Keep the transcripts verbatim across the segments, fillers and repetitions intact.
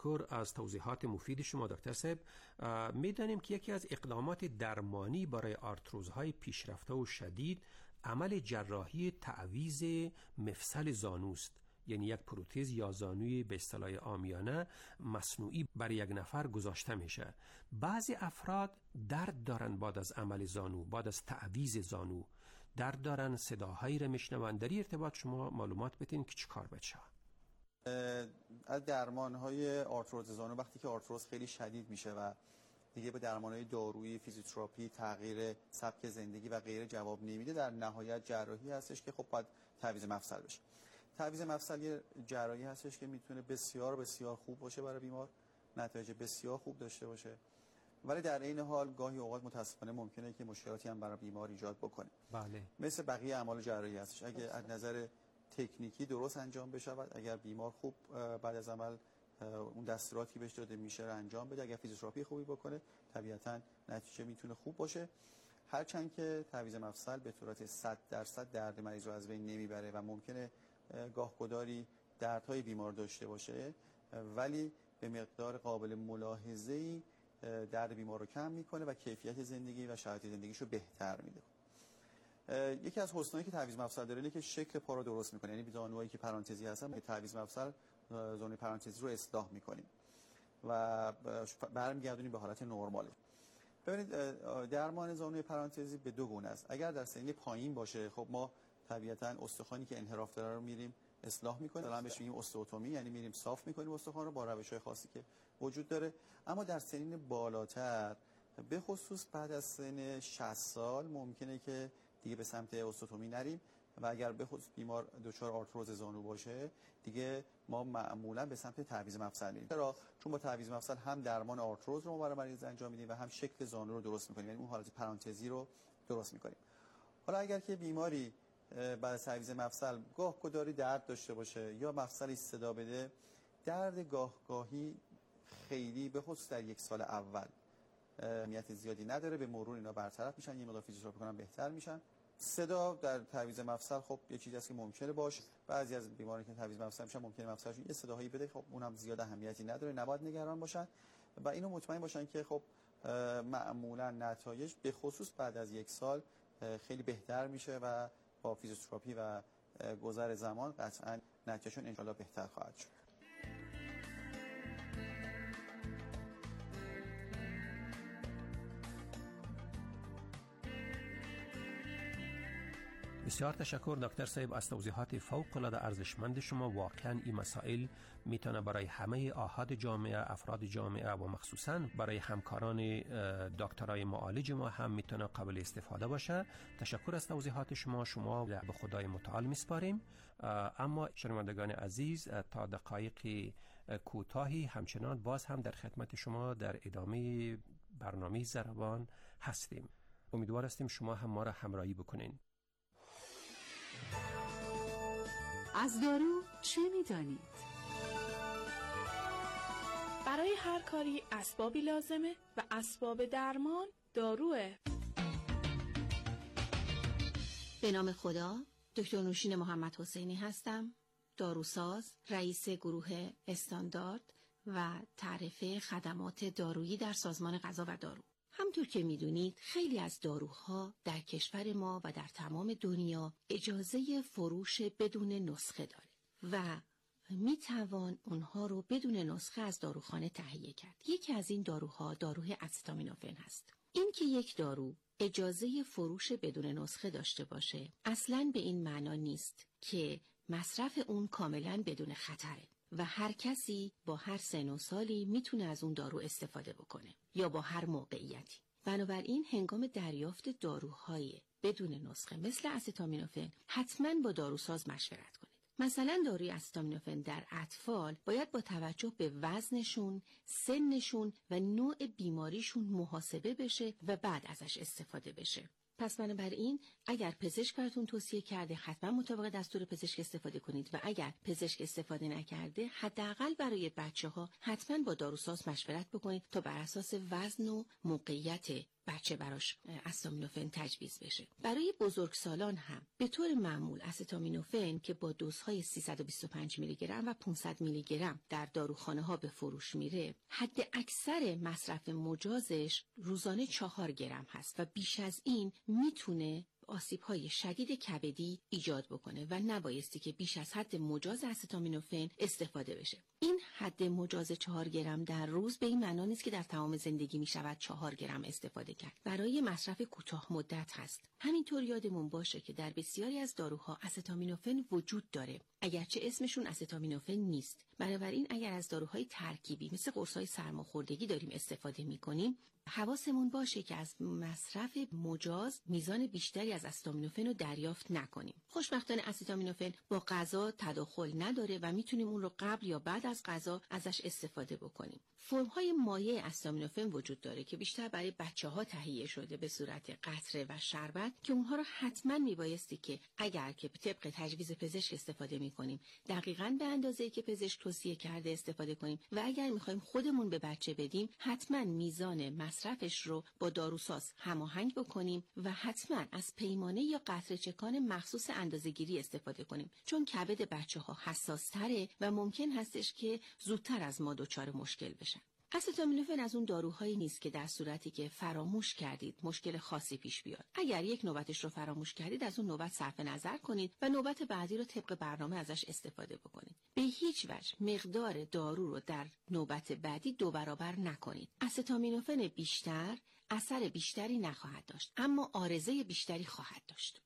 تشکر از توضیحات مفید شما دکتر صاحب. می‌دانیم که یکی از اقدامات درمانی برای آرتروزهای پیشرفته و شدید عمل جراحی تعویض مفصل زانوست، یعنی یک پروتز یا زانوی به اصطلاح عامیانه مصنوعی برای یک نفر گذاشته میشه. بعضی افراد درد دارن بعد از عمل زانو، بعد از تعویض زانو درد دارن، صداهایی رو میشنون. در این ارتباط شما معلومات بدین که چی کار بشه؟ از درمان‌های آرتروز زانو وقتی که آرتروز خیلی شدید میشه و دیگه به درمان‌های دارویی، فیزیوتراپی، تغییر سبک زندگی و غیره جواب نمیده، در نهایت جراحی هستش که خب باید تعویض مفصل بشه. تعویض مفصل یه جراحی هستش که میتونه بسیار بسیار خوب باشه برای بیمار، نتایج بسیار خوب داشته باشه، ولی در این حال گاهی اوقات متاسفانه ممکنه که مشکلاتی هم برای بیمار ایجاد بکنه. بله. مثل بقیه اعمال جراحی هستش. اگه از نظر تکنیکی درست انجام بشود، اگر بیمار خوب بعد از عمل اون دستوراتی بهش داده میشه رو انجام بده، اگر فیزیوتراپی خوبی بکنه، طبیعتاً نتیجه میتونه خوب باشه. هرچند که تعویض مفصل به صورت صد درصد درد مریض رو از بین نمیبره و ممکنه گاهگداری دردهای بیمار داشته باشه، ولی به مقدار قابل ملاحظه‌ای درد بیمار رو کم میکنه و کیفیت زندگی و شرایط زندگیش رو بهتر میده. یکی از حسنایی که تعویض مفصل داره اینه که شکل پا رو درست میکنه، یعنی زانوهایی که پرانتزی هستن به تعویض مفصل زانوی پرانتزی رو اصلاح میکنیم و برمیگردونیم به حالت نرمال. ببینید درمان زانوی پرانتزی به دو گونه است. اگر در سنین پایین باشه، خب ما طبیعتاً استخوانی که انحراف داره رو میریم اصلاح میکنیم، مثلا بهش میگیم استئوتومی، یعنی میریم صاف میکنیم استخوان رو با روش‌های خاصی که وجود داره. اما در سنین بالاتر، به خصوص بعد از سن شصت سال، ممکنه که دیگه به سمت استئوتومی نریم و اگر به خصوص بیمار دچار آرتروز زانو باشه، دیگه ما معمولا به سمت تعویض مفصل میریم. چرا؟ چون با تعویض مفصل هم درمان آرتروز رو ما برای مریض انجام میدیم و هم شکل زانو رو درست میکنیم، یعنی اون حالت پرانتزی رو درست میکنیم. حالا اگر که بیماری بعد از تعویض مفصل گاه گداری درد داشته باشه یا مفصلی صدا بده، درد گاه گاهی خیلی به خصوص در یک سال اول اهمیت زیادی نداره، به مرور اینا برطرف میشن، یه مقدار فیزیوتراپی کنن بهتر میشن. صدا در تعویض مفصل خب یه چیزی است که ممکنه باشه، بعضی از بیماران که تعویض مفصل میشن ممکنه مفصلشون یه صداهایی بده، خب اونم زیاد اهمیتی نداره، نباید نگران باشن و اینو مطمئن باشن که خب معمولا نتایج به خصوص بعد از یک سال خیلی بهتر میشه و با فیزیوتراپی و گذر زمان قطعا نتیجهشون انشالله بهتر خواهد شد. بسیار تشکر دکتر صاحب از توضیحات فوق العاده ارزشمند شما. واقعا این مسائل میتونه برای همه آحاد جامعه، افراد جامعه و مخصوصا برای همکاران دکترای معالج ما هم میتونه قابل استفاده باشه. تشکر از توضیحات شما. شما به خدای متعال میسپاریم. اما شنوندگان عزیز، تا دقایق کوتاهی همچنان باز هم در خدمت شما در ادامه برنامه ضربان هستیم. امیدوار هستیم شما هم ما را همراهی بکنین. از دارو چه می‌دانید؟ برای هر کاری اسبابی لازمه و اسباب درمان داروه. به نام خدا، دکتر نوشین محمد حسینی هستم، داروساز، رئیس گروه استاندارد و تعرفه خدمات دارویی در سازمان غذا و دارو. همطور که میدونید خیلی از داروها در کشور ما و در تمام دنیا اجازه فروش بدون نسخه داره و میتوان اونها رو بدون نسخه از داروخانه تهیه کرد. یکی از این داروها داروی استامینوفن هست. این که یک دارو اجازه فروش بدون نسخه داشته باشه اصلاً به این معنا نیست که مصرف اون کاملاً بدون خطره و هر کسی با هر سن و سالی میتونه از اون دارو استفاده بکنه یا با هر موقعیتی. بنابراین هنگام دریافت داروهای بدون نسخه مثل استامینوفن حتما با داروساز مشورت کنید. مثلا داروی استامینوفن در اطفال باید با توجه به وزنشون، سنشون و نوع بیماریشون محاسبه بشه و بعد ازش استفاده بشه. پس بنابراین اگر پزشک براتون توصیه کرده حتما مطابق دستور پزشک استفاده کنید و اگر پزشک استفاده نکرده حداقل برای بچه‌ها حتما با داروساز مشورت بکنید تا بر اساس وزن و موقعیت بچه براش استامینوفن تجویز بشه. برای بزرگسالان هم به طور معمول استامینوفن که با دوزهای سیصد و بیست و پنج میلی گرم و پانصد میلی گرم در داروخانه ها به فروش میره، حد اکثر مصرف مجازش روزانه چهار گرم هست و بیش از این میتونه آسیب‌های شدید کبدی ایجاد بکنه و نبایستی که بیش از حد مجاز استامینوفن استفاده بشه. این حد مجاز چهار گرم در روز به این معنا نیست که در تمام زندگی می شود چهار گرم استفاده کرد. برای مصرف کوتاه مدت هست. همینطور یادمون باشه که در بسیاری از داروها استامینوفن وجود داره، اگرچه اسمشون استامینوفن نیست. بنابراین اگر از داروهای ترکیبی مثل قرص‌های سرماخوردگی داریم استفاده می‌کنیم، حواسمون باشه که از مصرف مجاز میزان بیشتری از استامینوفن رو دریافت نکنیم. خوشبختانه استامینوفن با غذا تداخل نداره و میتونیم اون رو قبل یا بعد از غذا ازش استفاده بکنیم. فرم‌های مایع استامینوفن وجود داره که بیشتر برای بچه‌ها تهیه شده به صورت قطره و شربت که اونها رو حتما میبایستی که اگر که طبق تجویز پزشک استفاده میکنیم دقیقاً به اندازه‌ای که پزشک توصیه کرده استفاده کنیم و اگر میخوایم خودمون به بچه بدیم حتما میزان مصرفش رو با داروساز هماهنگ بکنیم و حتما از پیمانه یا قطره چکان مخصوص اندازه‌گیری استفاده کنیم، چون کبد بچه‌ها حساس تره و ممکن هستش که زودتر از ما دچار مشکل بشن. استامینوفن از اون داروهایی نیست که در صورتی که فراموش کردید مشکل خاصی پیش بیاد. اگر یک نوبتش رو فراموش کردید از اون نوبت صرف نظر کنید و نوبت بعدی رو طبق برنامه ازش استفاده بکنید. به هیچ وجه مقدار دارو رو در نوبت بعدی دو برابر نکنید. استامینوفن بیشتر اثر بیشتری نخواهد داشت، اما عارضه بیشتری خواهد داشت.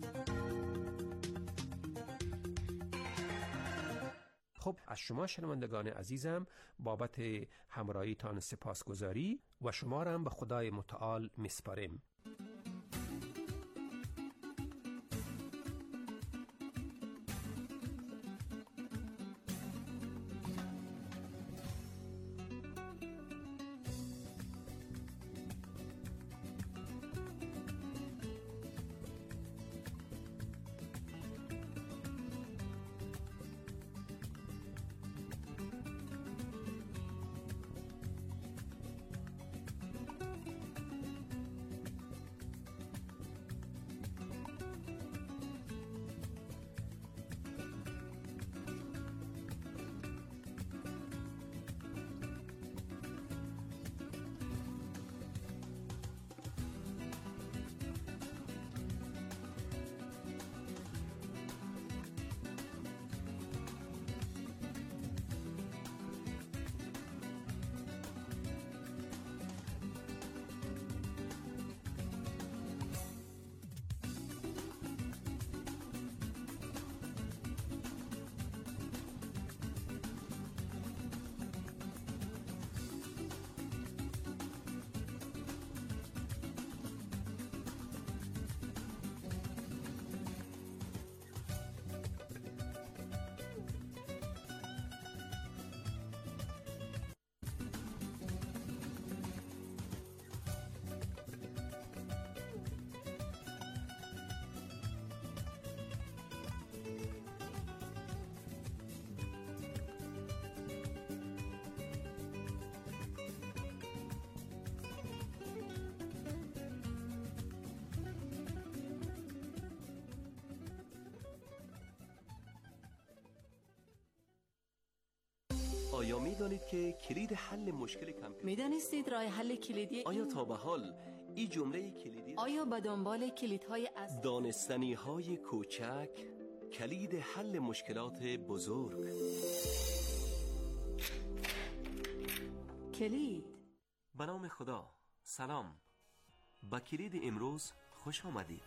خب از شما شنوندگان عزیزم بابت همراهیتان سپاسگزاری و شما را هم به خدای متعال میسپاریم. آیا می دانید که کلید حل مشکل کمپیوتر می دانستید راه حل کلیدی آیا تا به حال این جمله کلیدی آیا به دنبال کلیدهای از دانستنی های کوچک کلید حل مشکلات بزرگ؟ کلید به نام خدا. سلام، با کلید امروز خوش آمدید.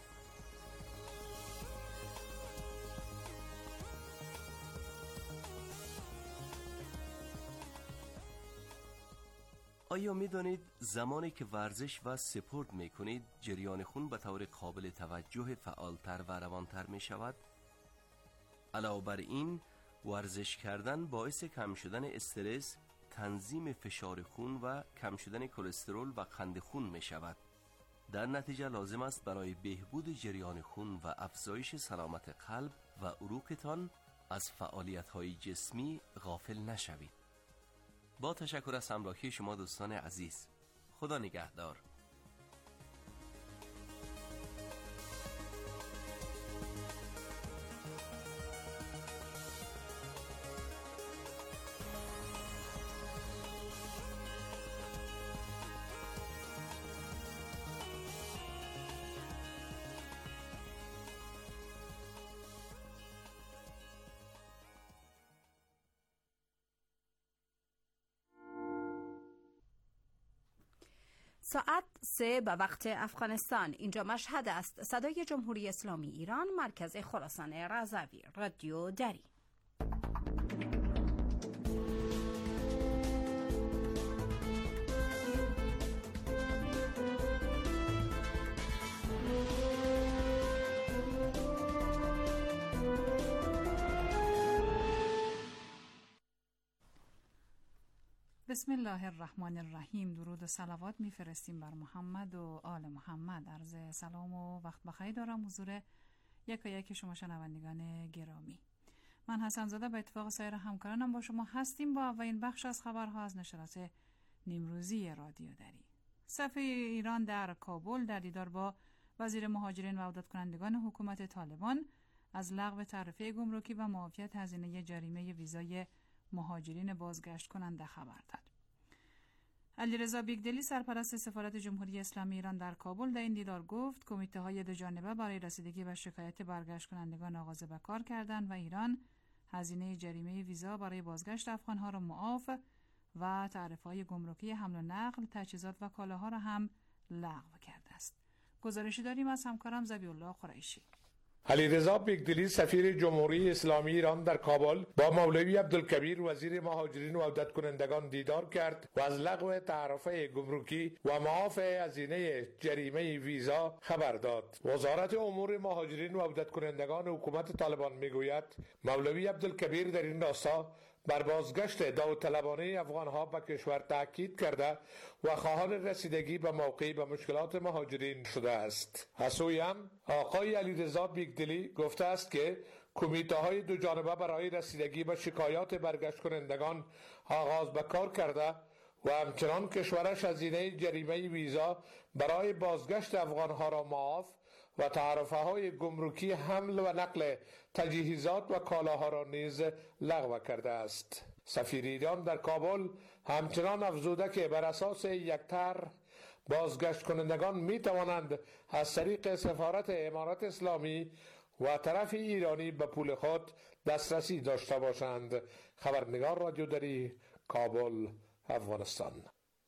آیا می دانید زمانی که ورزش و سپورت می کنید جریان خون به طور قابل توجه فعالتر و روانتر می شود؟ علاوه بر این ورزش کردن باعث کم شدن استرس، تنظیم فشار خون و کم شدن کلسترول و قند خون می شود. در نتیجه لازم است برای بهبود جریان خون و افزایش سلامت قلب و عروقتان از فعالیت‌های جسمی غافل نشوید. با تشکر از همراهی شما دوستان عزیز. خدا نگهدار. ساعت سه به وقت افغانستان. اینجا مشهد است. صدای جمهوری اسلامی ایران، مرکز خراسان رضوی، رادیو دری. بسم الله الرحمن الرحیم. درود و صلوات میفرستیم بر محمد و آل محمد. عرض سلام و وقت بخیر دارم حضور یک و یک شما شنوندگان گرامی. من حسن زاده به اتفاق سایر همکارانم با شما هستیم با اولین بخش از خبرها از نشرات نیمروزی رادیو دری. سفیر ایران در کابل در دیدار با وزیر مهاجرین و عودت کنندگان حکومت طالبان از لغو تعرفه گمرکی و معافیت هزینه جریمه ویزای مهاجرین بازگشت کننده خبر داد. علیرضا بیگدلی سرپرست سفارت جمهوری اسلامی ایران در کابل در این دیدار گفت کمیته های دو جانبه برای رسیدگی به شکایت برگشت کنندگان آغاز به کار کردند و ایران هزینه جریمه ویزا برای بازگشت افغانها را معاف و تعرفه‌های گمرکی حمل و نقل، تجهیزات و کالاها را هم لغو کرده است. گزارشی داریم از همکارم ذبیح‌الله قریشی. علیرضا بیگدلی سفیر جمهوری اسلامی ایران در کابل با مولوی عبدالکبیر وزیر مهاجرین و عودت کنندگان دیدار کرد و از لغو تعرفه گمرکی و معاف هزینه جریمه ویزا خبر داد. وزارت امور مهاجرین و عودت کنندگان حکومت طالبان میگوید مولوی عبدالکبیر در این راستا بر بازگشت داوطلبانه افغانها به کشور تاکید کرده و خواهان رسیدگی به موقعی به مشکلات مهاجرین شده است. از سوی هم آقای علیرضا بیگدلی گفته است که کمیته های دو جانبه برای رسیدگی به شکایات برگشت کنندگان آغاز به کار کرده و همچنان کشورش هزینه جریمه ویزا برای بازگشت افغانها را معاف و تعرفه های گمرکی حمل و نقل تجهیزات و کالاها را نیز لغو کرده است. سفیر ایران در کابل همچنان افزوده که بر اساس یک طرح بازگشت کنندگان می توانند از طریق سفارت امارات اسلامی و طرف ایرانی به پول خود دسترسی داشته باشند. خبرنگار رادیو دری، کابل، افغانستان.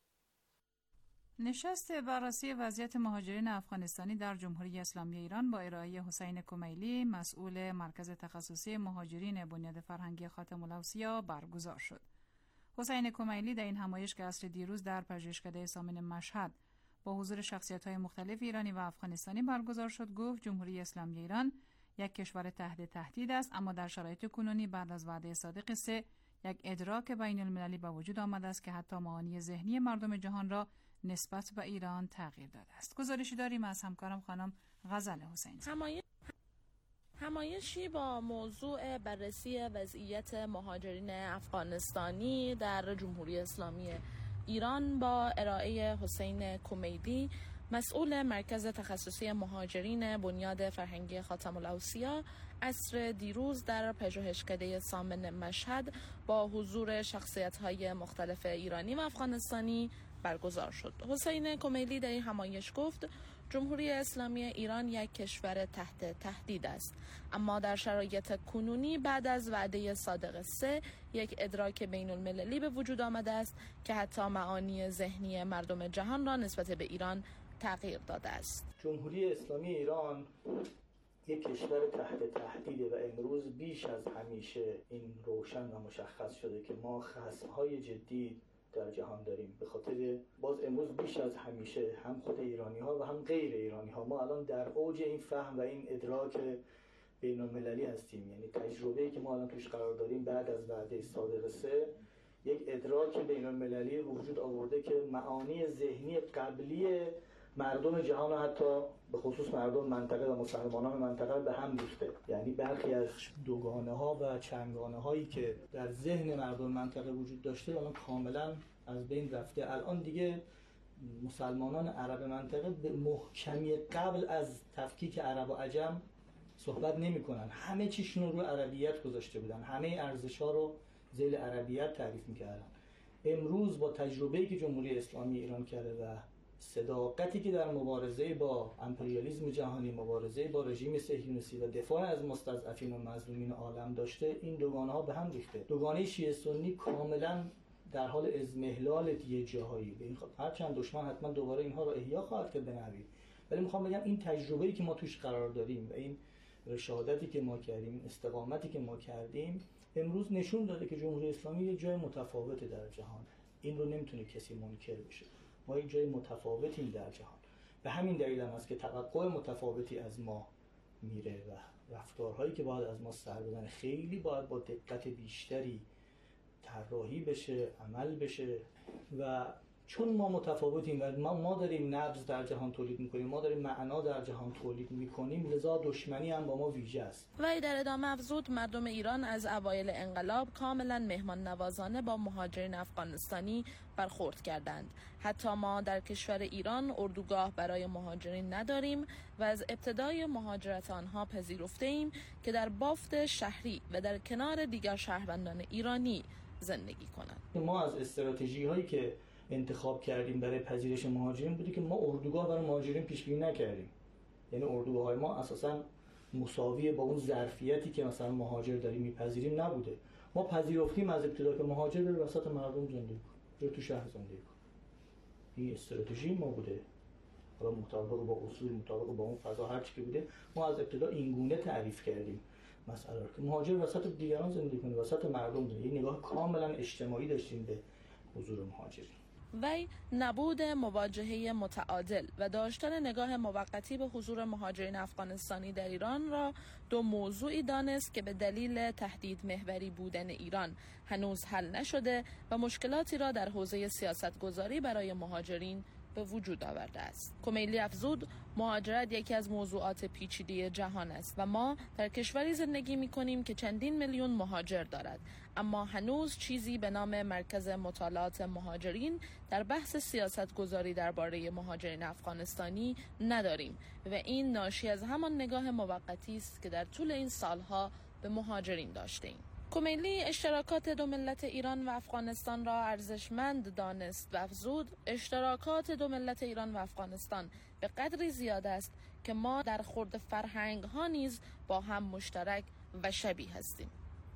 نشست بررسی وضعیت مهاجرین افغانستانی در جمهوری اسلامی ایران با ارائه حسین کمیلی مسئول مرکز تخصصی مهاجرین بنیاد فرهنگی خاتم الاوصیا برگزار شد. حسین کمیلی در این همایش که عصر دیروز در پژوهشکده سامن مشهد با حضور شخصیت‌های مختلف ایرانی و افغانستانی برگزار شد گفت جمهوری اسلامی ایران یک کشور تحت تهدید است، اما در شرایط کنونی بعد از وعده صادق سه یک ادراک بین المللی به وجود آمده است که حتی معانی ذهنی مردم جهان را نسبت به ایران تغییر داده است. گزارشی داریم از همکارم خانم غزل حسین. همایش همایشی با موضوع بررسی وضعیت مهاجرین افغانستانی در جمهوری اسلامی ایران با ارائه حسین کمیلی مسئول مرکز تخصصی مهاجرین بنیاد فرهنگی خاتم الاوصیا عصر دیروز در پژوهشکده سامن مشهد با حضور شخصیت‌های مختلف ایرانی و افغانستانی برگزار شد. حسین کمیلی در این همایش گفت جمهوری اسلامی ایران یک کشور تحت تهدید است، اما در شرایط کنونی بعد از وعده صادق سه یک ادراک بین المللی به وجود آمده است که حتی معانی ذهنی مردم جهان را نسبت به ایران تغییر داده است. جمهوری اسلامی ایران یک کشور تحت تهدیده و امروز بیش از همیشه این روشن و مشخص شده که ما خصم‌های جدی در جهان داریم. به خاطر باز امروز بیش از همیشه هم خود ایرانی ها و هم غیر ایرانی ها ما الان در اوج این فهم و این ادراک بین المللی هستیم. یعنی تجربه‌ای که ما الان توش قرار داریم بعد از وعده صادق سه یک ادراک بین المللی وجود آورده که معانی ذهنی قبلی مردم جهان و حتی به خصوص مردم منطقه و مسلمانان منطقه به هم ریخته. یعنی برخی از دوگانه ها و چندگانه هایی که در ذهن مردم منطقه وجود داشته الان کاملا از بین رفته. الان دیگه مسلمانان عرب منطقه به محکمی قبل از تفکیک عرب و عجم صحبت نمی کنن. همه چیشون رو روی عربیت گذاشته بودن، همه ارزش ها رو ذیل عربیت تعریف میکردن. امروز با تجربه‌ای که جمهوری اسلامی ایران کرده و صداقتی که در مبارزه با امپریالیسم جهانی، مبارزه با رژیم صهیونیستی و دفاع از مستضعفین و مظلومین عالم داشته، این دوگانه ها به هم ریخته. دوگانه شیعه سنی کاملا در حال اضمحلال دیگه جاهایی. به این خاطر هر چند دشمن حتما دوباره اینها رو احیا خواهد کرد به نوی، ولی میخوام بگم این تجربه‌ای که ما توش قرار داریم و این رشادتی که ما کردیم، این استقامتی که ما کردیم، امروز نشون داده که جمهوری اسلامی یه جای متفاوته در جهان. این رو نمیتونه کسی منکر بشه. ما یک جای متفاوتیم در جهان. به همین دلیل هم است که توقع متفاوتی از ما میره و رفتارهایی که باید از ما سر بزنه خیلی باید با دقت بیشتری طراحی بشه، عمل بشه. و چون ما متفاوتیم و ما ما داریم نبض در جهان تولید میکنیم، ما داریم معنا در جهان تولید میکنیم، لذا دشمنی هم با ما ویژه است. و در ادامه افزود مردم ایران از اوایل انقلاب کاملا مهمان نوازانه با مهاجرین افغانستانی برخورد کردند. حتی ما در کشور ایران اردوگاه برای مهاجرین نداریم و از ابتدای مهاجرت آنها پذیرفته ایم که در بافت شهری و در کنار دیگر شهروندان ایرانی زندگی کنند. ما از استراتژی هایی که انتخاب کردیم برای پذیرش مهاجرین بودی که ما اردوگاه برای مهاجرین پیش بینی نکردیم. یعنی اردوگاه های ما اساساً مساوی با اون ظرفیتی که مثلا مهاجر داریم میپذیریم نبوده. ما پذیرفتیم از ابتدا که مهاجر بره وسط مردم زندگی کنه، تو شهر زندگی کنه. این استراتژی ما بوده. حالا مطابق با اصول، مطابق با اون فضا هر چی که بوده، ما از ابتدا این گونه تعریف کردیم مسئله رو که مهاجر وسط دیگران زندگی کنه، وسط مردم زندگی. این نگاه کاملا اجتماعی داشتیم به حضور مهاجرین. وی نبود مواجهه متعادل و داشتن نگاه موقتی به حضور مهاجرین افغانستانی در ایران را دو موضوعی دانست که به دلیل تهدید محوری بودن ایران هنوز حل نشده و مشکلاتی را در حوزه سیاستگذاری برای مهاجرین به وجود آورده است. کمیلی افزود مهاجرت یکی از موضوعات پیچیده جهان است و ما در کشوری زندگی می‌کنیم که چندین میلیون مهاجر دارد، اما هنوز چیزی به نام مرکز مطالعات مهاجرین در بحث سیاست گذاری درباره مهاجرین افغانستانی نداریم و این ناشی از همان نگاه موقتی است که در طول این سالها به مهاجرین داشتیم. کمیلی اشتراکات دو ملت ایران و افغانستان را ارزشمند دانست و افزود اشتراکات دو ملت ایران و افغانستان به قدری زیاد است که ما در خورد فرهنگ ها نیز با هم مشترک و شبیه هستیم.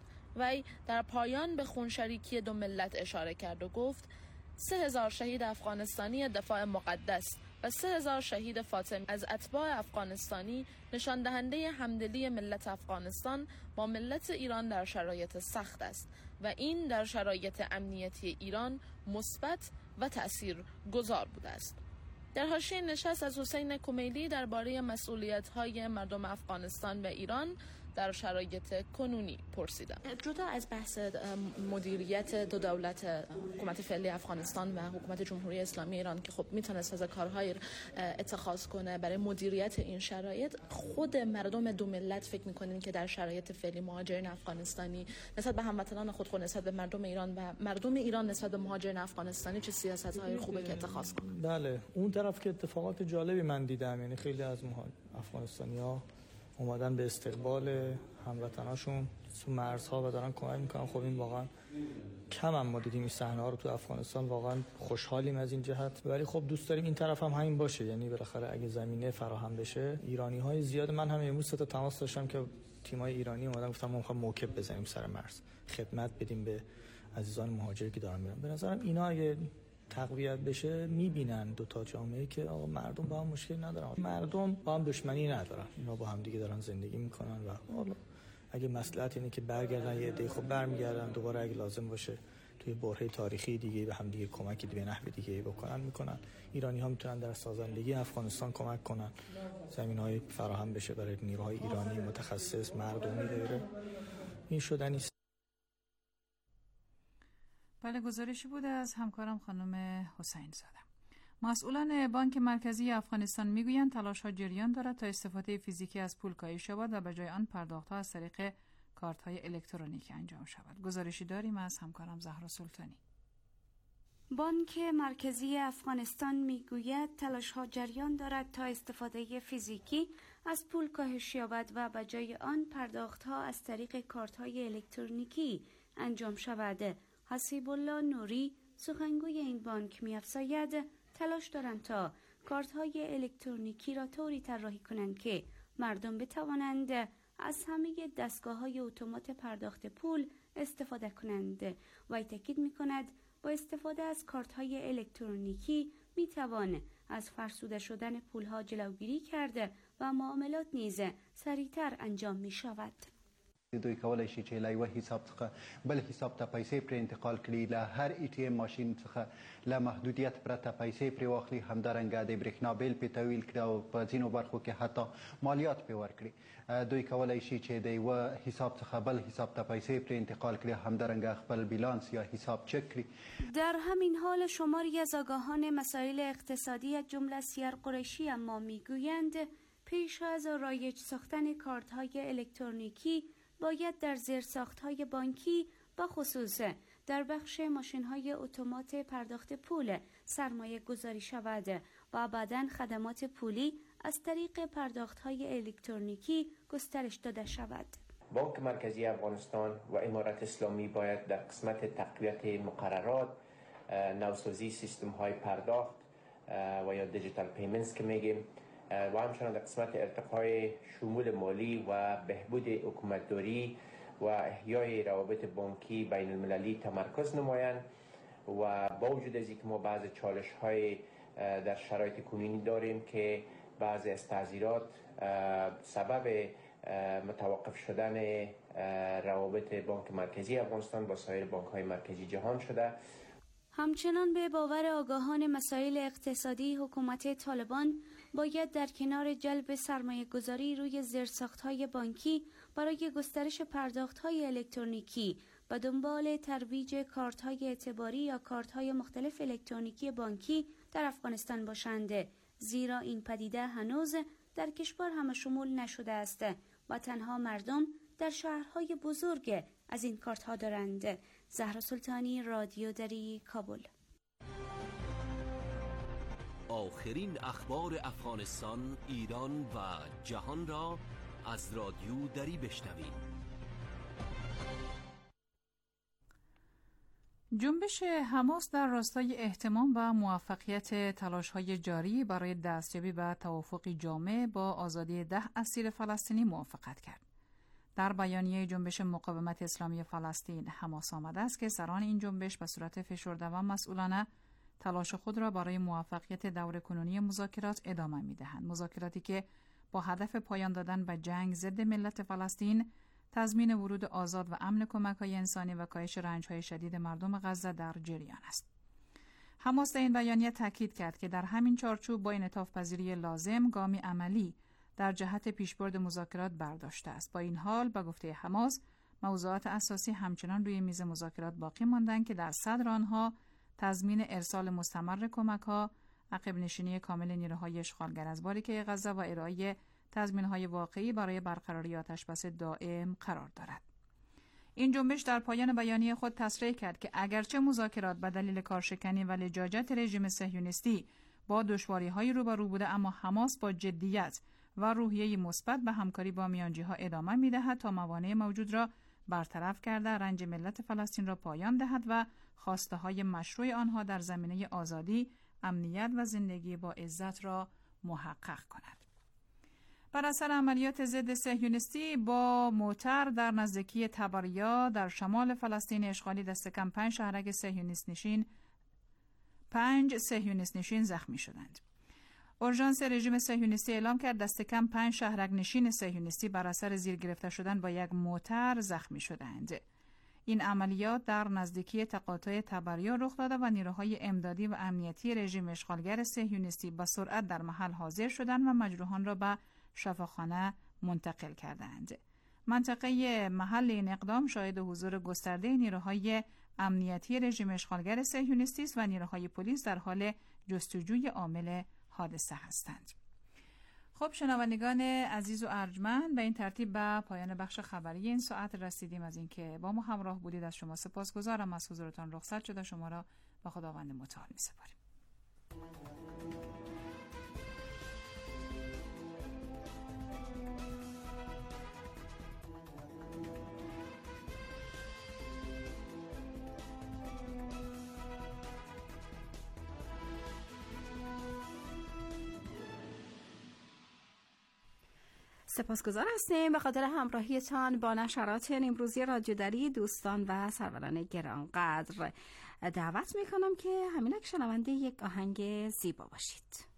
وی در پایان به خونشریکی دو ملت اشاره کرد و گفت سه هزار شهید افغانستانی دفاع مقدس و سه هزار شهید فاطمی از اتباع افغانستانی نشان دهنده همدلی ملت افغانستان با ملت ایران در شرایط سخت است و این در شرایط امنیتی ایران مثبت و تأثیرگذار بوده است. در حاشیه نشست از حسین کمیلی درباره مسئولیت‌های مردم افغانستان و ایران در شرایط کنونی پرسیدم. جدا از بحث مدیریت دو دولت، حکومت فعلی افغانستان و حکومت جمهوری اسلامی ایران که خب میتونست از کارهای اتخاذ کنه برای مدیریت این شرایط، خود مردم دو ملت فکر میکنین که در شرایط فعلی مهاجرین افغانستانی نسبت به هموطنان خود خود نسبت به مردم ایران و مردم ایران نسبت به مهاجرین افغانستانی چه سیاست‌های خوبه که اتخاذ کنن؟ بله، اون طرف که اتفاقات جالبی من دیدم، یعنی خیلی از افغانستانی‌ها اومدن به استقبال هموطناشون تو مرزها و دارن کمک میکنن. خب این واقعا کم هم ما دیدیم این صحنه ها رو تو افغانستان، واقعا خوشحالیم از این جهت. ولی خب دوست داریم این طرف هم همین باشه، یعنی بالاخره اگه زمینه فراهم بشه ایرانی های زیاد. من هم امروز تا تماس داشتم که تیمای ایرانی اومدن گفتم ما میخوایم موکب بزنیم سر مرز، خدمت بدیم به عزیزان مهاجری که دارن میرن. به نظرم اینا اگه تقویت بشه میبینن دو تا جامعه که آقا مردم با هم مشکل ندارن، مردم با هم دشمنی ندارن، اینا با هم دیگه دارن زندگی میکنن و حالا اگه مصلحت اینه که برگردن یه عده خب برمیگردن، دوباره اگه لازم باشه توی برهه تاریخی دیگه به هم دیگه کمکی به نحو دیگه بکنن میکنن. ایرانی ها میتونن در سازندگی افغانستان کمک کنن، زمینهای فراهم بشه برای نیروهای ایرانی متخصص مردمی غیره. این شدنی. بله، گزارشی بوده از همکارم خانم حسین زاده. مسئولان بانک مرکزی افغانستان میگویند تلاش‌ها جریان دارد تا استفاده فیزیکی از پول کاهش شود و به جای آن پرداخت‌ها از طریق کارت‌های الکترونیکی انجام شود. گزارشی داریم از همکارم زهرا سلطانی. بانک مرکزی افغانستان میگوید تلاش‌ها جریان دارد تا استفاده فیزیکی از پول کاهش یابد و به جای آن پرداخت‌ها از طریق کارت‌های الکترونیکی انجام شود. حسیب الله نوری سخنگوی این بانک می‌افزاید تلاش دارند تا کارت‌های الکترونیکی را طوری طراحی کنند که مردم بتوانند از همه دستگاه‌های اتومات پرداخت پول استفاده کنند. و تاکید می‌کند با استفاده از کارت‌های الکترونیکی می‌توان از فرسوده شدن پول‌ها جلوگیری کرده و معاملات نیز سریعتر انجام می‌شود. دوی کولای شي چې له یوه حساب څخه بل حساب ته پیسې پرې انتقال کړي، له هر ای ټي ایم ماشین څخه له محدودیت پرته پیسې پرې واخلي، همدارنګه د برېښنا بیل پرې تحویل کړي او په ځینو برخو کې حتی مالیات پرې ورکړي. دوی کولای شي چې د یوه حساب څخه بل حساب ته پیسې پرې انتقال کړي، همدارنګه خپل بیلانس یا حساب چک کړي. در همین حال شماری از آگاهان مسائل اقتصادی از جمله سیر قریشی اما میگویند پیش از رایج ساختن کارت‌های الکترونیکی باید در زیرساخت‌های بانکی و خصوص در بخش ماشین‌های اتومات پرداخت پول سرمایه گذاری شود و بعداً خدمات پولی از طریق پرداخت‌های الکترونیکی گسترش داده شود. بانک مرکزی افغانستان و امارت اسلامی باید در قسمت تقویت مقررات، نوسازی سیستم‌های پرداخت و یا دیجیتال پیمنتس که میگیم و همچنان در قسمت ارتقای شمول مالی و بهبود حکومتداری و احیای روابط بانکی بین المللی تمرکز نمایند و با وجود از اینکه ما بعض چالش‌های در شرایط کنونی داریم که بعضی از تعذیرات سبب متوقف شدن روابط بانک مرکزی افغانستان با سایر بانک‌های مرکزی جهان شده. همچنان به باور آگاهان مسائل اقتصادی حکومت طالبان باید در کنار جلب سرمایه گذاری روی زیرساخت‌های بانکی برای گسترش پرداخت‌های الکترونیکی به دنبال ترویج کارت‌های اعتباری یا کارت‌های مختلف الکترونیکی بانکی در افغانستان باشند، زیرا این پدیده هنوز در کشور همه‌شمول نشده است و تنها مردم در شهرهای بزرگ از این کارت‌ها دارند. زهرا سلطانی، رادیو دری، کابل. آخرین اخبار افغانستان، ایران و جهان را از رادیو دری بشنوید. جنبش حماس در راستای اهتمام و موفقیت تلاش‌های جاری برای دستیابی به توافقی جامع با آزادی ده اسیر فلسطینی موافقت کرد. در بیانیه جنبش مقاومت اسلامی فلسطین حماس آمده است که سران این جنبش به صورت فشرده و مسئولانه تلاش خود را برای موفقیت دور کنونی مذاکرات ادامه می‌دهند. مذاکراتی که با هدف پایان دادن به جنگ ضد ملت فلسطین، تضمین ورود آزاد و امن کمک‌های انسانی و کاهش رنج‌های شدید مردم غزه در جریان است. حماس در این بیانیه تاکید کرد که در همین چارچوب با انعطاف پذیری لازم گامی عملی در جهت پیشبرد مذاکرات برداشته است. با این حال به گفته حماس موضوعات اساسی همچنان روی میز مذاکرات باقی ماندند که در صدر آنها تضمین ارسال مستمر کمک‌ها، عقب نشینی کامل نیروهای اشغالگر از باریکه غزه و ارائه تضمین‌های واقعی برای برقراری آتشبس دائم قرار دارد. این جنبش در پایان بیانیه خود تصریح کرد که اگرچه مذاکرات به دلیل کارشکنی و لجاجت رژیم صهیونیستی با دشواری‌های روبرو بوده، اما حماس با جدیت و روحیه مثبت به همکاری با میانجی‌ها ادامه می‌دهد تا موانع موجود را برطرف کرده رنج ملت فلسطین را پایان دهد و خواسته‌های مشروع آنها در زمینه آزادی، امنیت و زندگی با عزت را محقق کند. بر اثر عملیات ضد صهیونیستی با موتر در نزدیکی تبریا در شمال فلسطین اشغالی دست کم پنج شهرک صهیونیست نشین پنج صهیونیست نشین زخمی شدند. اورژانس رژیم صهیونیستی اعلام کرد دست کم پنج شهرک نشین صهیونیستی بر اثر زیر گرفته شدن با یک موتر زخمی شدند. این عملیات در نزدیکی تقاطع تبریا رخ داده و نیروهای امدادی و امنیتی رژیم اشغالگر صهیونیستی با سرعت در محل حاضر شدند و مجروحان را به شفاخانه منتقل کردند. منطقه محل این اقدام شاهد حضور گسترده نیروهای امنیتی رژیم اشغالگر صهیونیستی است و نیروهای پلیس در حال جستجوی عامل حادثه هستند. خب شنوندگان عزیز و ارجمند، به این ترتیب به پایان بخش خبری این ساعت رسیدیم. از اینکه با ما همراه بودید از شما سپاسگزارم. از حضورتان رخصت شده شما را به خداوند متعال می‌سپاریم. سپاسگزار هستیم به خاطر همراهیتان با نشرات امروزی رادیو دری. دوستان و سروران گرانقدر دعوت میکنم که همینک شنونده یک آهنگ زیبا باشید.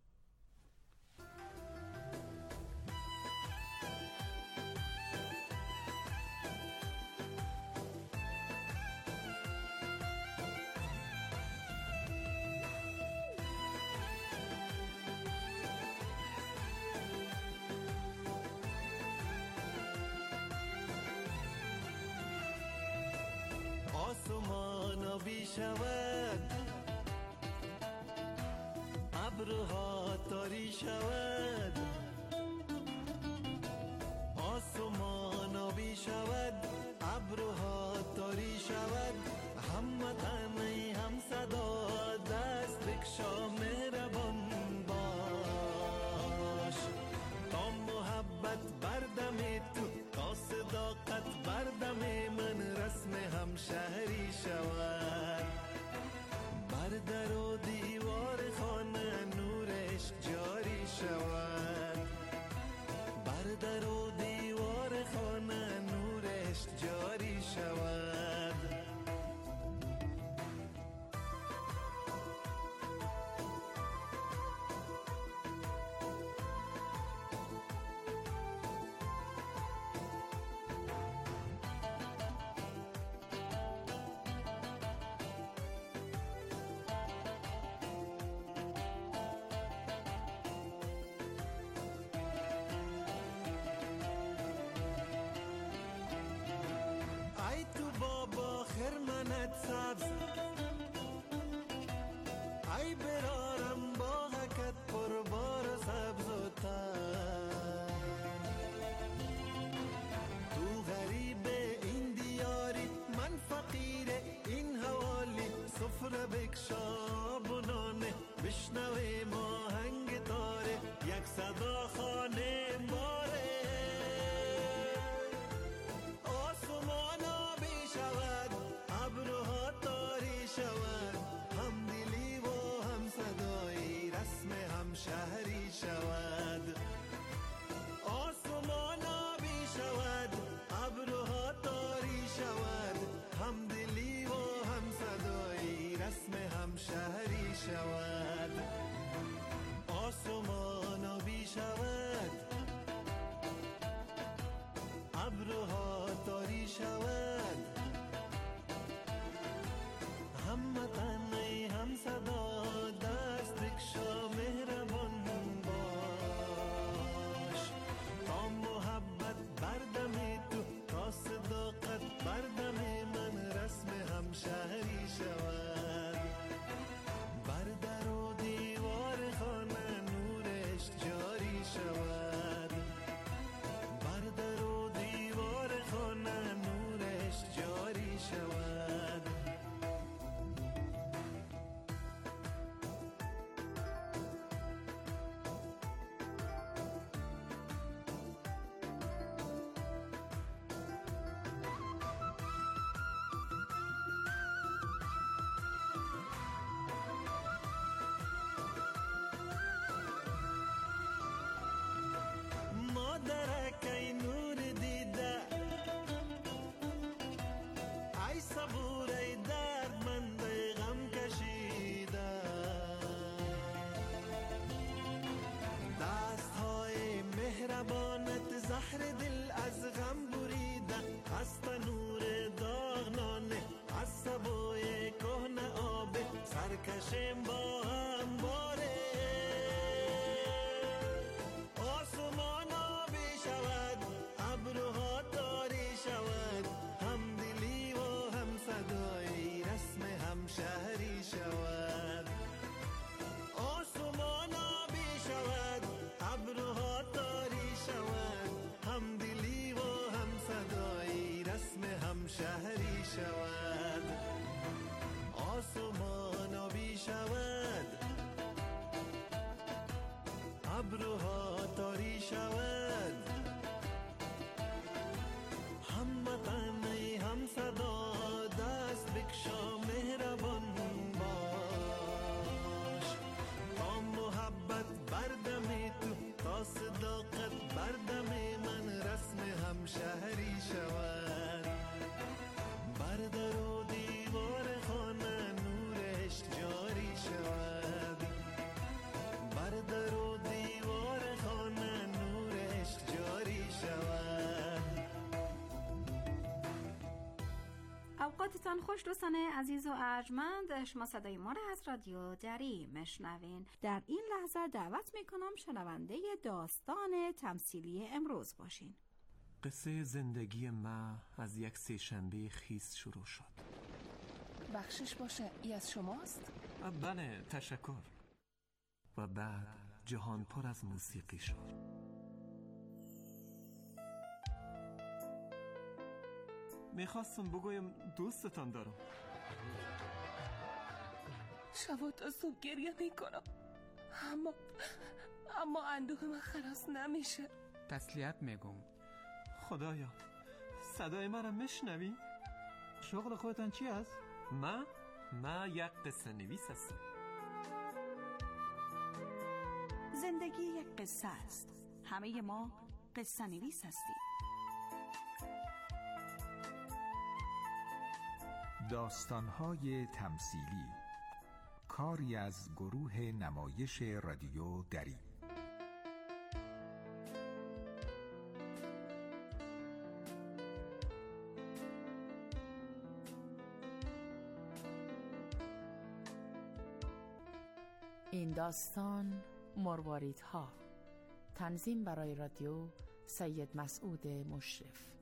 آسمان آبی شود، ابرها تاری شود. آسمان آبی شود، ابرها تاری شود. هموطن ای هم صدا دست بکشا مهربان باش. تا محبت بردم تو، تا صداقت بردم من رسم هم شهری شود. بر در و دیوار خانه نورش جاری شود. بر در و دیوار خانه نورش جاری شود. ای تو بابا خرمنت سبز، ای برارم باغکت پربار و سبز و تر. تو غریب این دیاری، من فقیر این حوالی. سفره بکشا بنانه، بشنوه ماهنگ تاره. یک صدا خانه باره. شهری شود. آسمان آبی شود، ابرها تاری شود. هم دلی و هم صدایی رسم هم شهری شود. آسمان آبی شود، ابرها تاری شود. هم وطن ای هم صدا دست بکشا مهربان باش. تا محبت بردم تو، تا صداقت بردم من رسم هم شهری شود. بر در و دیوار خانه نورش جاری شود. بر در و دیوار خانه نورش جاری شود. مادرک ای نور دیده، ای صبور ای دردمند ای غم کشیده. دست های مهربانت زهر دل از غم بریده. از تنور داغنانه، از سبوی کهنه آب سرکشیم با هم باره. آسمان آبی شود، ابرها تاری شود. هم دلی و هم صدایی شود، آسمان آبی شود، ابرها تاری شود، هم دلی و هم صدایی رسم هم شهری شود. آسمان آبی شود، ابرها تاری شود، هم وطنی هم صدا، دست بکشا مهربان باش، تا محبت بردم تو، تا صداقت بردم من، رسم هم شهری شود. بردر و دیوار خانه نورش جاری شود، بردر و دیوار خانه نورش جاری شود. اوقاتتان خوش دوستان عزیز و ارجمند، شما صدای ما را از رادیو دری مشنوین. در این لحظه دعوت میکنم شنونده داستان تمثیلی امروز باشین. قصه زندگی ما از یک سه شنبه خیس شروع شد. بخشش باشه، ای از شماست؟ بله، تشکر. و بعد جهان پر از موسیقی شد. میخواستم بگویم دوستتان دارم. شب و تا صبح گریه میکنم، اما اما اندوه من خلاص نمیشه. تسلیت میگم. خدایا، صدای مرا میشنوی؟ شغل خودتان چی است؟ ما ما یک قصه نویس هستم. زندگی یک قصه است. همه ما قصه نویس هستیم. داستان‌های تمثیلی، کاری از گروه نمایش رادیو دری. این داستان مرواریدها، تنظیم برای رادیو سید مسعود مشرف.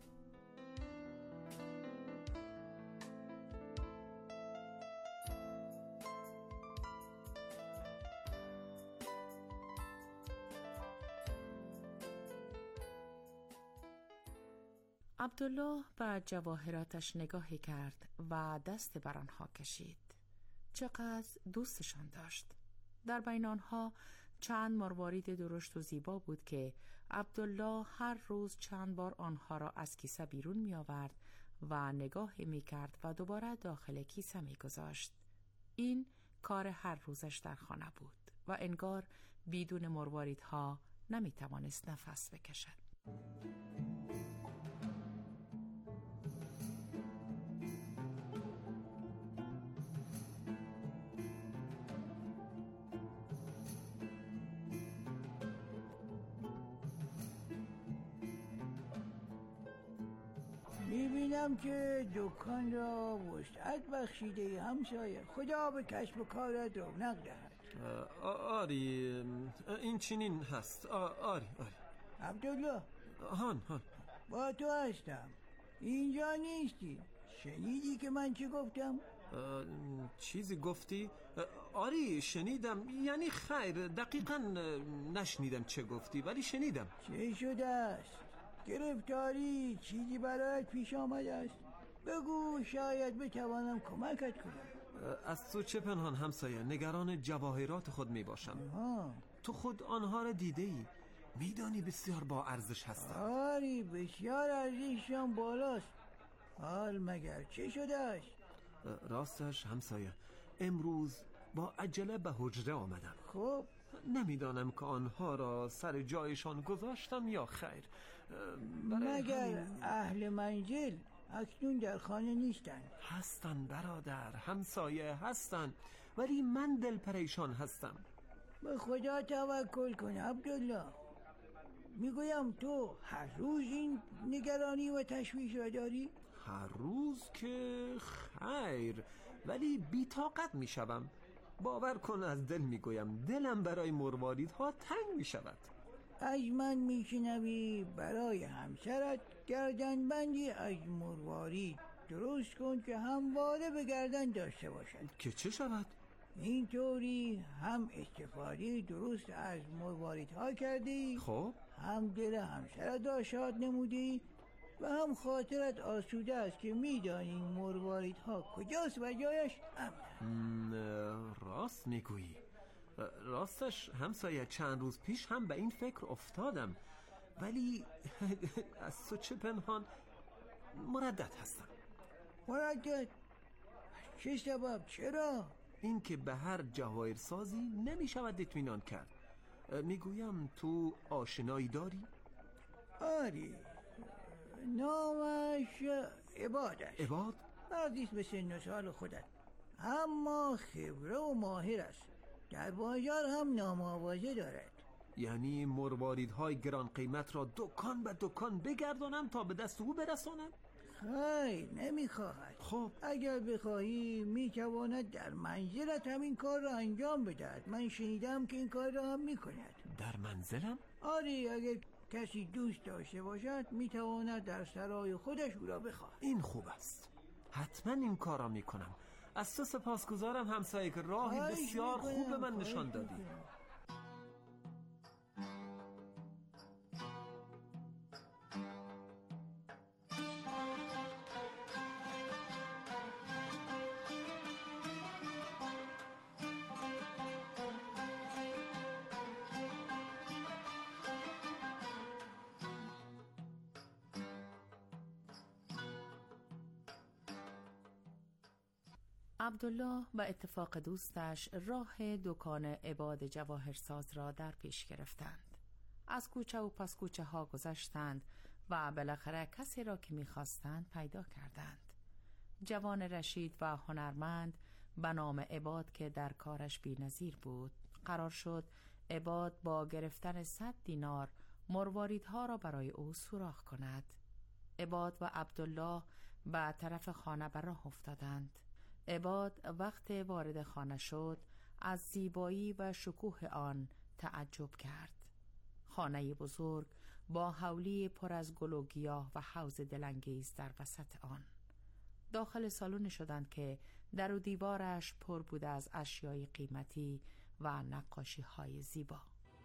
عبدالله به جواهراتش نگاهی کرد و دست بر آنها کشید. چقدر دوستشان داشت. در بین آنها چند مروارید درشت و زیبا بود که عبدالله هر روز چند بار آنها را از کیسه بیرون می آورد و نگاهی می کرد و دوباره داخل کیسه می گذاشت. این کار هر روزش در خانه بود و انگار بدون مرواریدها نمی توانست نفس بکشد. میبینم که دکان را وسعت بخشیده همسایه. خدا به کسب و کارت رونق دهد. آری، این چنین هست. آری آری. عبدالله، هان هان با تو هستم. اینجا نیستی. شنیدی که من چی گفتم؟ چیزی گفتی؟ آری شنیدم، یعنی خیر دقیقا نشنیدم چه گفتی ولی شنیدم. چه شده است؟ گرفتاری چیزی برایت پیش آمده است؟ بگو شاید بتوانم کمکت کنم. از تو چه پنهان همسایه، نگران جواهرات خود می باشم. تو خود آنها را دیده ای، میدانی بسیار با ارزش هستند. آری بسیار ارزششان بالاست. حال مگر چه شده است؟ راستش همسایه، امروز با عجله به حجره آمدم. خب نمیدانم که آنها را سر جایشان گذاشتم یا خیر. مگر همین... اهل منزل اکنون در خانه نیستند؟ هستن برادر، همسایه هستن، ولی من دل پریشان هستم. به خدا توکل کن عبدالله. میگویم تو هر روز این نگرانی و تشویش را داری؟ هر روز که خیر، ولی بی‌طاقت میشوم. باور کن از دل میگویم، دلم برای مرواریدها تنگ میشود. از من میشنوی برای همسرت گردنبندی از مروارید درست کن که همواره به گردن داشته باشد. که چه شود؟ اینطوری هم استفاده درست از مرواریدها کردی، خب هم دل همسرت را شاد نمودی و هم خاطرت آسوده است که میدانی مرواریدها کجاست و جایش امن. راست میگویی. راستش همسایه چند روز پیش هم به این فکر افتادم، ولی از تو چه پنهان مردد هستم. مردد؟ چه سبب؟ چرا؟ این که به هر جواهرسازی نمی شود اطمینان کرد. میگویم تو آشنایی داری؟ آری، نامش عباد است. عباد؟ مردیست به سن و سال خودت، اما خبره و ماهر است. در بازار هم نام آوازه دارد. یعنی مرواریدهای گران قیمت را دکان به دکان بگردانم تا به دست او برسانم؟ خیر، نمیخواهد. خب اگر بخواهی میتواند در منزلت همین کار را انجام بدهد. من شنیدم که این کار را هم میکند. در منزلم؟ آری، اگر کسی دوست داشته باشد میتواند در سرای خودش او را بخواهد. این خوب است، حتما این کار را میکنم. از تو سپاسگزارم همسایه که راهی بسیار خوب به من نشان دادی. عبدالله و اتفاق دوستش راه دکان عباد جواهرساز را در پیش گرفتند. از کوچه و پس کوچه ها گذشتند و بالاخره کسی را که می‌خواستند پیدا کردند. جوان رشید و هنرمند به نام عباد که در کارش بی‌نظیر بود. قرار شد عباد با گرفتن صد دینار مرواریدها را برای او سوراخ کند. عباد و عبدالله به طرف خانه به راه افتادند. عباد وقت وارد خانه شد از زیبایی و شکوه آن تعجب کرد. خانه بزرگ با حولی پر از گل و گیاه و حوض دلانگیز در وسط آن. داخل سالن شدند که در و دیوارش پر بود از اشیای قیمتی و نقاشی های زیبا.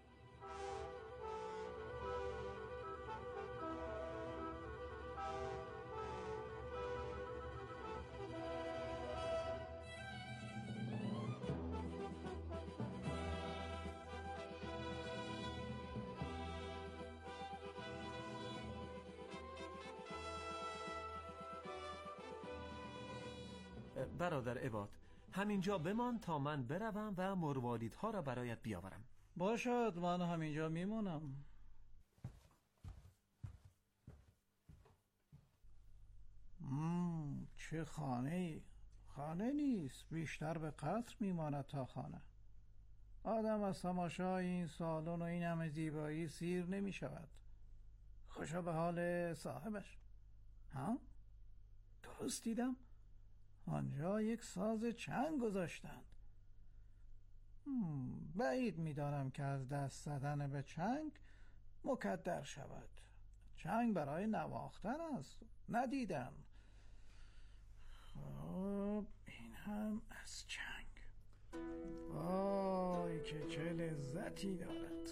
برادر عباد، همینجا بمان تا من بروم و مرواریدها را برایت بیاورم. باشد، من همینجا میمونم. مم، چه خانه خانه نیست، بیشتر به قصر میماند تا خانه. آدم از تماشای این سالن و این همه زیبایی سیر نمی شود. خوشا به حال صاحبش. ها؟ درست دیدم؟ آنجا یک ساز چنگ گذاشتند. بعید می‌دانم که از دست زدن به چنگ مکدر شود. چنگ برای نواختن است. ندیدم. خب این هم از چنگ. وای که چه لذتی دارد.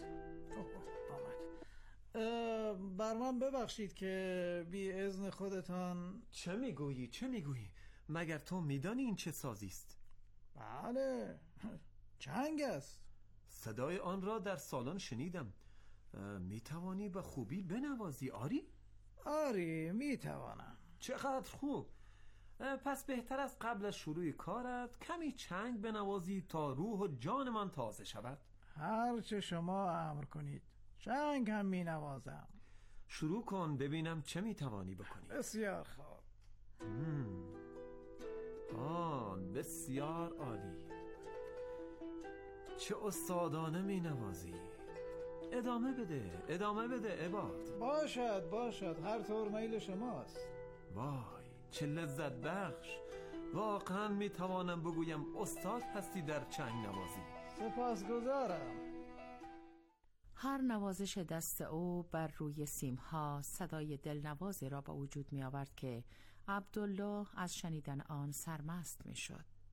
آمد. بر من ببخشید که بی اذن خودتان. چه میگویی؟ چه میگویی؟ مگر تو میدانی این چه سازی است؟ بله، چنگ است. صدای آن را در سالن شنیدم. میتوانی به خوبی بنوازی آری؟ آری میتوانم. چقدر خوب. پس بهتر است قبل از شروع کارت کمی چنگ بنوازی تا روح و جان من تازه شود. هر چه شما امر کنید. چنگ هم مینوازم. شروع کن ببینم چه میتوانی بکنی. بسیار خوب. آن بسیار عالی. چه استادانه می نوازی. ادامه بده ادامه بده عباد. باشد باشد، هر طور میل شماست. وای چه لذت بخش. واقعا می توانم بگویم استاد هستی در چنگ نوازی. سپاسگزارم. هر نوازش دست او بر روی سیمها صدای دلنوازی را به وجود می آورد که عبدالله از شنیدن آن سرمست می شد.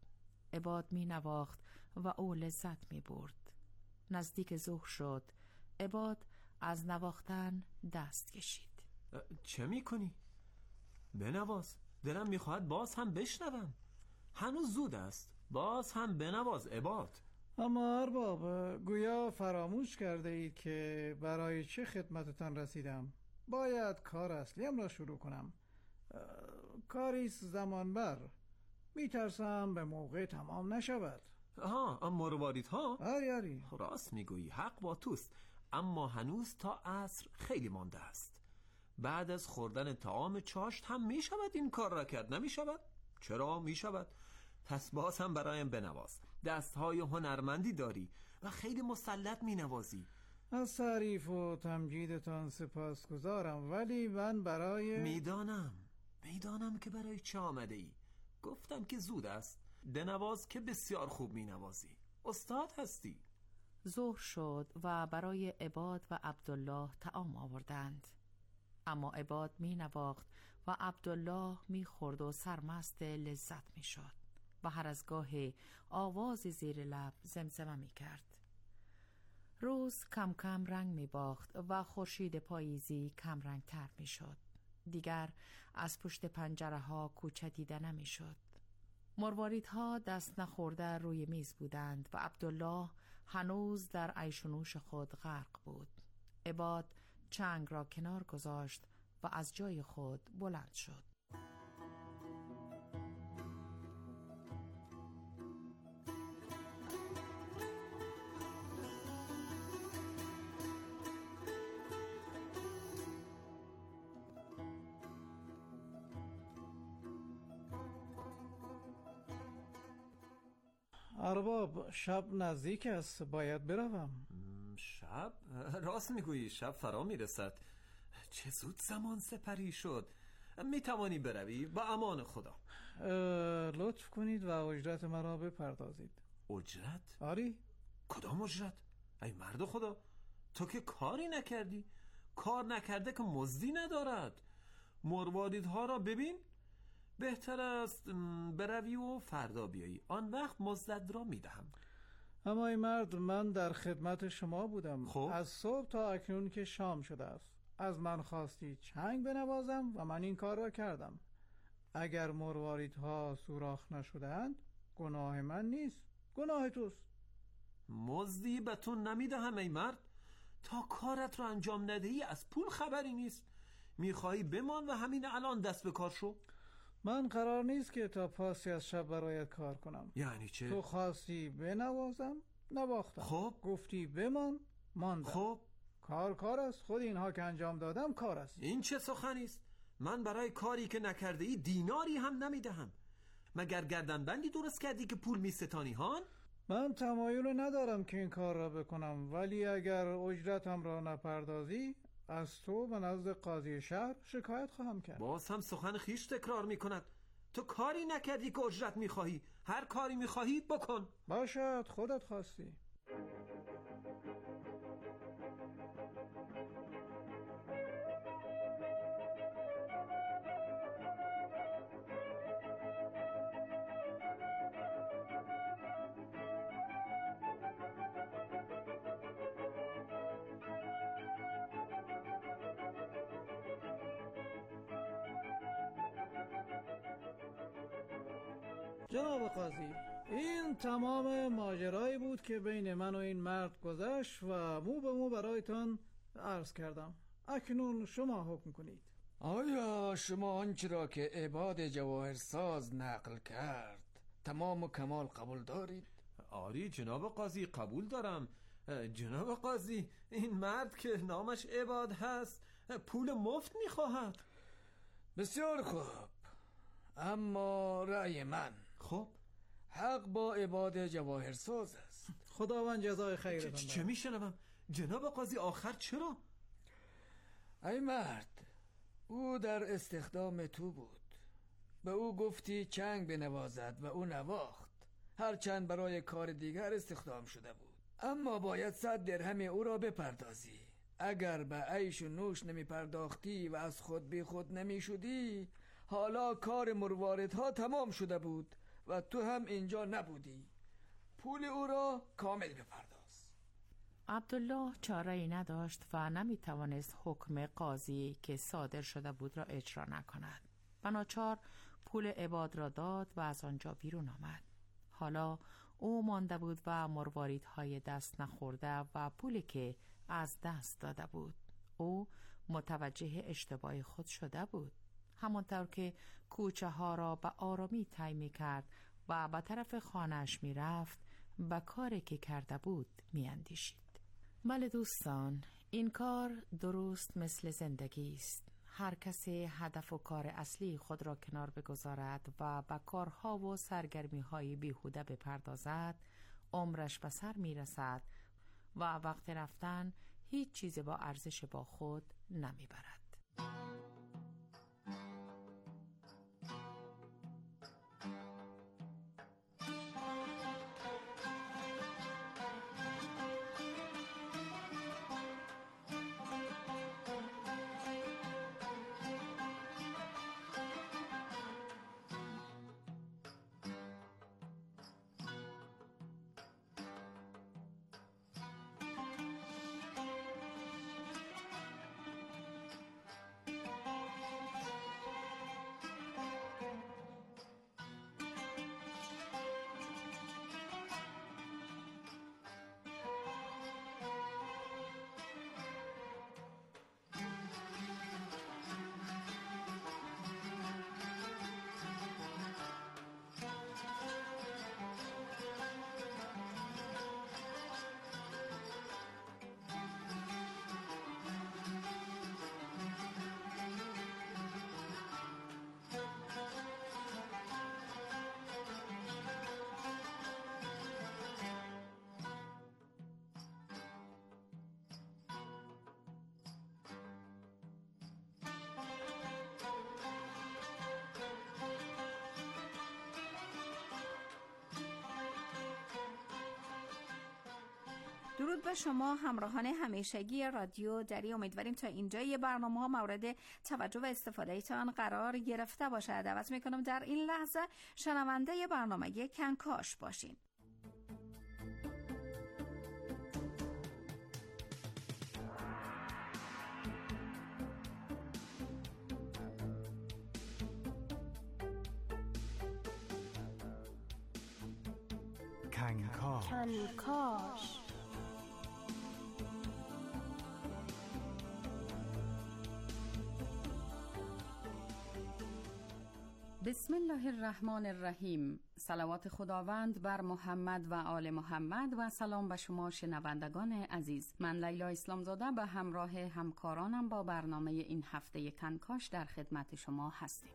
عباد می نواخت و او لذت می برد. نزدیک ظهر شد. عباد از نواختن دست کشید. چه می کنی؟ بنواز. دلم می خواهد باز هم بشنوم. هنوز زود است. باز هم بنواز عباد. اما ارباب، گویا فراموش کرده اید که برای چه خدمتتان رسیدم. باید کار اصلیم را شروع کنم. کاریست زمان بر. میترسم به موقع تمام نشود. آها، مرواریدها؟ آری آری. راست میگویی، حق با توست. اما هنوز تا عصر خیلی مانده است. بعد از خوردن طعام چاشت هم میشود این کار را کرد، نمیشود؟ چرا میشود؟ پس باز هم برایم بنواز. دستهای هنرمندی داری و خیلی مسلط مینوازی. از تعریف و تمجیدتان سپاسگزارم، ولی من برای میدانم میدانم که برای چه آمده ای. گفتم که زود است. بنواز که بسیار خوب مینوازی. استاد هستی. ظهر شد و برای عباد و عبدالله طعام آوردند. اما عباد می نواخت و عبدالله می خورد و سرمست لذت می شد و هر از گاهی آوازی زیر لب زمزمه می کرد. روز کم کم رنگ می باخت و خورشید پاییزی کم رنگ تر می شد. دیگر از پشت پنجره ها کوچه دیده نمی شد. مرواریدها دست نخورده روی میز بودند و عبدالله هنوز در عیش و نوش خود غرق بود. عباد چنگ را کنار گذاشت و از جای خود بلند شد. ارباب، شب نزدیک است، باید بروم. شب؟ راست میگویی، شب فرا میرسد. چه زود زمان سپری شد. میتوانی بروی با امان خدا. لطف کنید و اجرت مرا بپردازید. اجرت؟ آری. کدام اجرت؟ ای مرد خدا، تو که کاری نکردی. کار نکرده که مزدی ندارد. مرواریدها را ببین. بهتر است بروی و فردا بیایی، آن وقت مزد را میدهم. اما ای مرد، من در خدمت شما بودم. خب؟ از صبح تا اکنون که شام شده است. از من خواستی چنگ بنوازم و من این کار را کردم. اگر مرواریدها سوراخ نشدند گناه من نیست، گناه توست. مزدی به تو نمیدهم ای مرد. تا کارت را انجام ندهی از پول خبری نیست. میخواهی بمان و همین الان دست به کار شو. من قرار نیست که تا پاسی از شب برایت کار کنم. یعنی چه؟ تو خواستی بنوازم، نواختم. خب گفتی بمان، ماندم. خب کار کار است. خود اینها که انجام دادم کار است. این چه سخنی است؟ من برای کاری که نکرده ای دیناری هم نمیدهم. مگر گردنبندی درست کردی که پول میستانی هان؟ من تمایل ندارم که این کار را بکنم، ولی اگر اجرتم را نپردازی از تو به نزد قاضی شهر شکایت خواهم کرد. باز هم سخن خیش تکرار میکند. تو کاری نکردی که اجرت میخواهی. هر کاری میخواهی بکن. باشد، خودت خواستی. جناب قاضی، این تمام ماجرایی بود که بین من و این مرد گذشت و مو به مو برایتان عرض کردم. اکنون شما حکم کنید. آیا شما آنچه را که عباد جواهرساز نقل کرد تمام و کمال قبول دارید؟ آری جناب قاضی، قبول دارم. جناب قاضی، این مرد که نامش عباد هست پول مفت میخواهد. بسیار خوب، اما رأی من خب حق با عباد جواهرساز است. خداوند جزای خیرتان بده. چه میشنوم جناب قاضی؟ آخر چرا؟ ای مرد، او در استخدام تو بود. به او گفتی چنگ بنوازد و او نواخت، هرچند برای کار دیگر استخدام شده بود. اما باید صد درهم او را بپردازی. اگر به عیش و نوش نمی پرداختی و از خود بی خود نمی شدی، حالا کار مرواردها تمام شده بود و تو هم اینجا نبودی. پول او را کامل بپرداز. عبدالله چاره‌ای نداشت و نمیتوانست حکم قاضی که صادر شده بود را اجرا نکند. بناچار پول عباد را داد و از آنجا بیرون آمد. حالا او مانده بود و مرواریدهای دست نخورده و پولی که از دست داده بود. او متوجه اشتباه خود شده بود. همانطور که کوچه ها را به آرامی طی می کرد و به طرف خانه‌اش می رفت، به کاری که کرده بود می اندیشید. بله دوستان، این کار درست مثل زندگی است. هر کسی هدف و کار اصلی خود را کنار بگذارد و به کارها و سرگرمی های بیهوده بپردازد، عمرش به سر می رسد و وقت رفتن هیچ چیز با ارزش با خود نمی برد. درود به شما همراهان همیشگی رادیو دری. امیدواریم تا اینجای برنامه ها مورد توجه و استفاده ایتان قرار گرفته باشه. دعوت میکنم در این لحظه شنونده برنامه کنکاش باشین. کنکاش کنکاش بسم الله الرحمن الرحیم. صلوات خداوند بر محمد و آل محمد و سلام به شما شنوندگان عزیز. من لیلا اسلامزاده به همراه همکارانم با برنامه این هفته کنکاش در خدمت شما هستیم.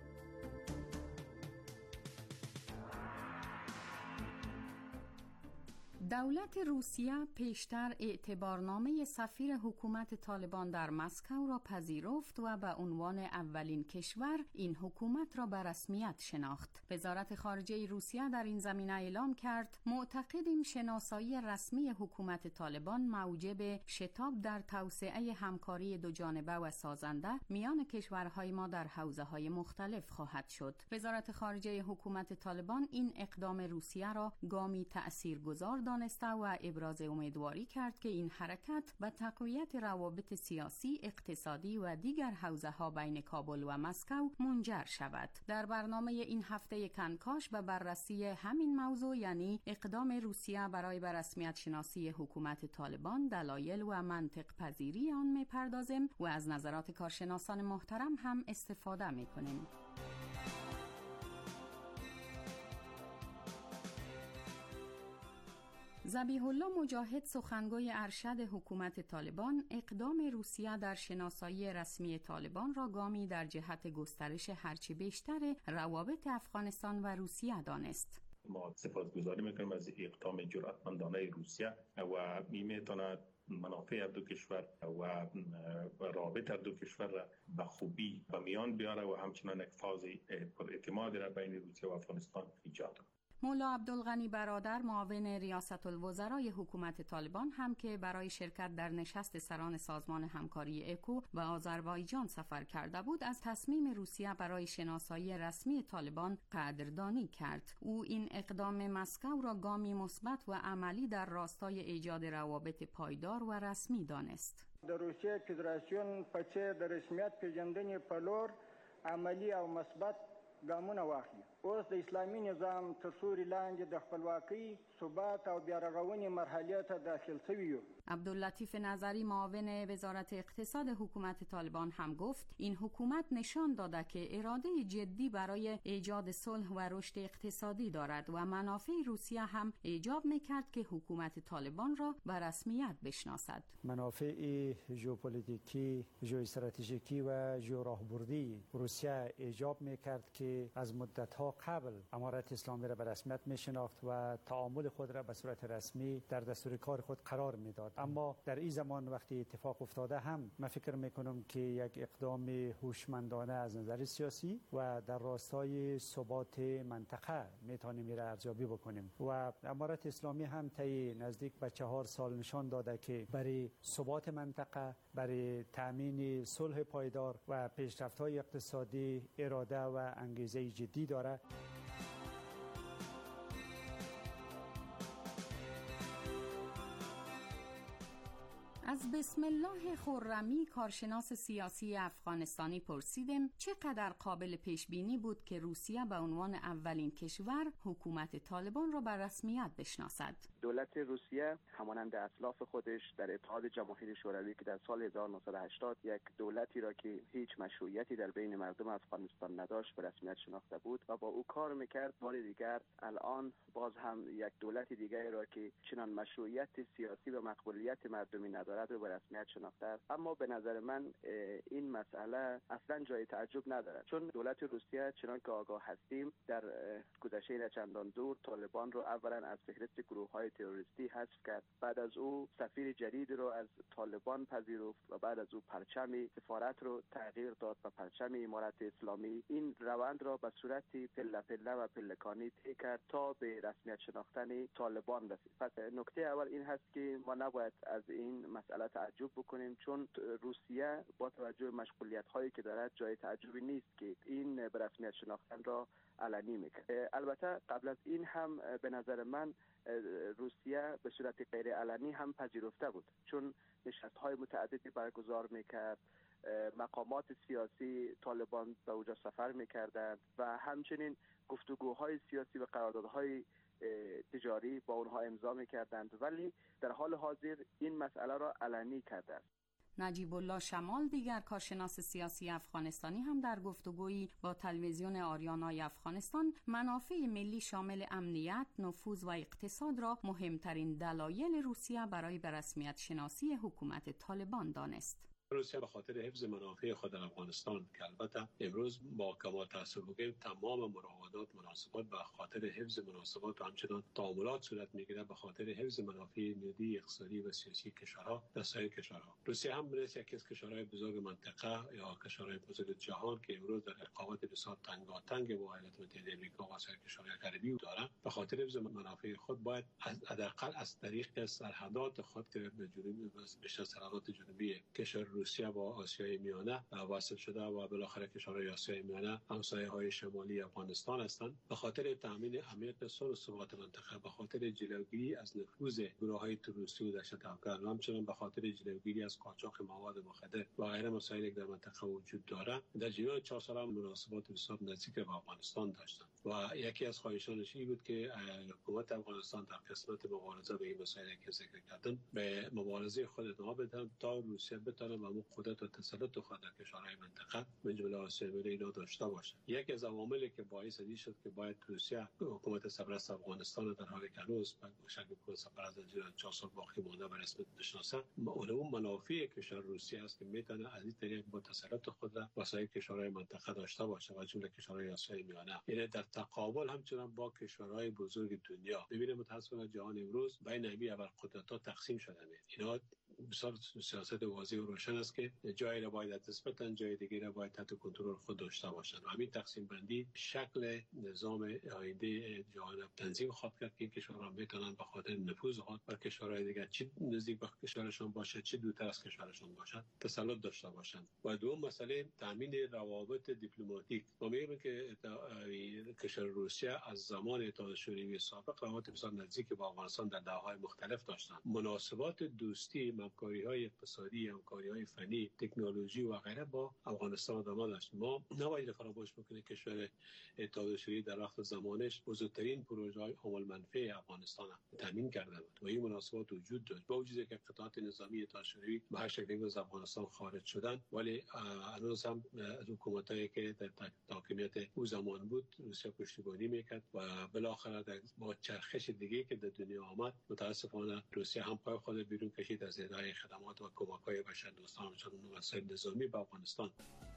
دولت روسیه پیشتر اعتبارنامه سفیر حکومت طالبان در مسکو را پذیرفت و به عنوان اولین کشور این حکومت را به رسمیت شناخت. وزارت خارجه روسیه در این زمینه اعلام کرد معتقدیم شناسایی رسمی حکومت طالبان موجب شتاب در توسعه همکاری دوجانبه و سازنده میان کشورهای ما در حوزه‌های مختلف خواهد شد. وزارت خارجه حکومت طالبان این اقدام روسیه را گامی تأثیرگذار دانسته و ابراز امیدواری کرد که این حرکت به تقویت روابط سیاسی، اقتصادی و دیگر حوزه‌ها بین کابل و مسکو منجر شود. در برنامه این هفته کنکاش به بررسی همین موضوع، یعنی اقدام روسیه برای به رسمیت شناسی حکومت طالبان، دلایل و منطق پذیری آن می‌پردازیم و از نظرات کارشناسان محترم هم استفاده می‌کنیم. ذبیح الله مجاهد، سخنگوی ارشد حکومت طالبان، اقدام روسیه در شناسایی رسمی طالبان را گامی در جهت گسترش هرچه بیشتر روابط افغانستان و روسیه دانست. ما سپاسگزاری میکنیم از اقدام جرأتمندانه روسیه و می میتواند منافع دو کشور و رابطه دو کشور را به خوبی به میان بیاره و همچنان یک فاز پر اعتماد را بین روسیه و افغانستان ایجاد کنه. مولا عبدالغنی برادر معاون ریاست الوزرای حکومت طالبان هم که برای شرکت در نشست سران سازمان همکاری اکو و آذربایجان سفر کرده بود، از تصمیم روسیه برای شناسایی رسمی طالبان قدردانی کرد. او این اقدام مسکو را گامی مثبت و عملی در راستای ایجاد روابط پایدار و رسمی دانست. در روسیه فدراسیون په څیر د رسمیت پیژندنې په لور عملی او مثبت ګامونه واخلي. اوس د اسلامي نظام تر سوري لاندې د خپلواکۍ، ثبات او بیارغونې مرحله ته داخل شوي یو. عبداللطیف نظری معاون وزارت اقتصاد حکومت طالبان هم گفت این حکومت نشان داده که اراده جدی برای ایجاد صلح و رشد اقتصادی دارد و منافع روسیه هم ایجاب میکرد که حکومت طالبان را به رسمیت بشناسد. منافع ژئوپلیتیکی، ژئواستراتژیکی و ژئوراهبردی روسیه ایجاب میکرد که از مدت‌ها قبل امارت اسلامی را به رسمیت میشناخت و تعامل خود را به صورت رسمی در دستور کار خود قرار میداد. اما در این زمان وقتی اتفاق افتاده هم من فکر میکنم که یک اقدام هوشمندانه از نظر سیاسی و در راستای ثبات منطقه میتونیم میره ارزیابی بکنیم و امارت اسلامی هم طی نزدیک به چهار سال نشان داده که برای ثبات منطقه، برای تامین صلح پایدار و پیشرفت‌های اقتصادی اراده و انگیزه جدی داره. از بسم الله خرمی کارشناس سیاسی افغانستانی پرسیدم چقدر قابل پیش بینی بود که روسیه به عنوان اولین کشور حکومت طالبان را به رسمیت بشناسد. دولت روسیه همانند اسلاف خودش در اتحاد جماهیر شوروی که در سال هزار و نهصد و هشتاد یک دولتی را که هیچ مشروعیتی در بین مردم افغانستان نداشت به رسمیت شناخته بود و با او کار میکرد. بار دیگر الان باز هم یک دولت دیگری را که چنان مشروعیت سیاسی و مقبولیت مردمی ندارد رو به رسمیت شناخته است. اما به نظر من این مسئله اصلا جای تعجب ندارد، چون دولت روسیه چنان که آگاه هستیم در گذشته نه چندان دور طالبان رو اولا از فهرست گروه‌های تروریستی حذف کرد، بعد از او سفیر جدید رو از طالبان پذیرفت و بعد از او پرچم سفارت رو تغییر داد و پرچم امارت اسلامی. این روند را به صورت پله پله و پلکانی طی کرد تا به رسمیت شناختن طالبان رسید. پس نکته اول این هست که ما نباید از این مسئله تعجب بکنیم، چون روسیه با توجه به مشغولیت هایی که دارد جای تعجبی نیست که این به رسمیت شناختن را علنی میکنه. البته قبل از این هم به نظر من روسیه به صورت غیر علنی هم پذیرفته بود، چون نشست های متعددی برگزار میکرد، مقامات سیاسی طالبان به اونجا سفر میکردند و همچنین گفتگوهای سیاسی و قراردادهای تجاری با اونها امضا میکردند، ولی در حال حاضر این مسئله را علنی کرده است. نجیب الله شمال دیگر کارشناس سیاسی افغانستانی هم در گفتگویی با تلویزیون آریانای افغانستان منافع ملی شامل امنیت، نفوذ و اقتصاد را مهمترین دلایل روسیه برای به رسمیت شناسی حکومت طالبان دانست. روسیه به خاطر حفظ منافع خود در افغانستان که البته امروز با کمال تأسف بگیم تمام مراودات مناسبات به خاطر حفظ مناسبات و همچنان تعاملات صورت میگیره به خاطر حفظ منافع ملی، اقتصادی و سیاسی کشورها در سایر کشورها. روسیه هم مثل یکی از کشورهای بزرگ منطقه یا کشورهای بزرگ جهان که امروز در رقابت بسیار تنگاتنگ با ایالات متحده آمریکا و سایر کشورهای غربی داره، به خاطر حفظ منافع خود باید حداقل از طریق سرحدات خود که به جنوب بیشتر سرحدات جنوبی کشور روسیه با آسیای میانه واصل شده و بالاخره کشورهای آسیای میانه همسایه‌های شمالی افغانستان هستند. به خاطر تامین امنیت صلح و ثبات منطقه، به خاطر جلوگیری از نفوذ گروه‌های تروریستی و دهشت‌افکن و همچنین به خاطر جلوگیری از قاچاق مواد مخدر و غیره مسائلی که در منطقه وجود داره، در جریان چهار سال مناسبات بسیار نزدیک با افغانستان داشتند و یکی از خواهشانش این بود که حکومت افغانستان در قسمت مبارزه به این مسائلی که ذکر کردن به مبارزه خود ادامه بدن تا روسیه بتونه و قدرت و تسلط خود در کشورهای منطقه من جمله آسیا میانه اینا داشته باشه. یکی از عواملی که باعث این شد که باید روسیه حکومت سرپرست افغانستان در حالی که هنوز به شکل حکومت سرپرست در چهار سال باقی مونده به رسمیت بشناسه، اون منافع کشور روسیه است که میتونه از این طریق با تسلط خود را وسایل کشورهای منطقه داشته باشه و جمله کشورهای آسیای میانه. یعنی در تقابل همچنان با کشورهای بزرگ دنیا. ببینید متاسفانه جهان امروز بین همین ابرقدرت‌ها تقسیم شده است. اینا بسیار سیاست واضح و روشن است که جایی را باید دست بتن، جای دیگه را باید تحت کنترل خود داشته باشند. و همین تقسیم بندی شکل نظام آینده جهان تنظیم خواهد کرد که کشورها میتونن به خاطر نفوذ خود بر کشورهای دیگه چه نزدیک به کشورشون باشه چه دورتر از کشورشون باشد تسلط داشته باشند. و دوم مسئله تامین روابط دیپلماتیک. ما میگیم که کشور روسیه از زمان اتحاد شوروی سابق روابط بسیار نزدیک با افغانستان در دهه‌های مختلف داشتند. مناسبات دوستی، همکاری‌های اقتصادی، همکاری‌های فنی، تکنولوژی و غیره با افغانستان ادامه داشت. ما نباید فراموش بکنیم کشور اتحاد شوروی در وقت زمانش بزرگترین پروژه‌های عمل منفعه افغانستان تامین کرده بود و این مناسبات وجود داشت. با وجودی که قطعات نظامی اتحاد شوروی به هر شکلی از افغانستان خارج شدند، ولی هنوز هم از حکومتایی که در حاکمیت او زمان بود روسیه پشتیبانی میکرد و بالاخره با چرخش دیگه که در دنیا آمد متاسفانه روسیه هم پای خود بیرون کشید از ارائه خدمات و کمک‌های بشردوستانه چون وسایل نظامی به افغانستان.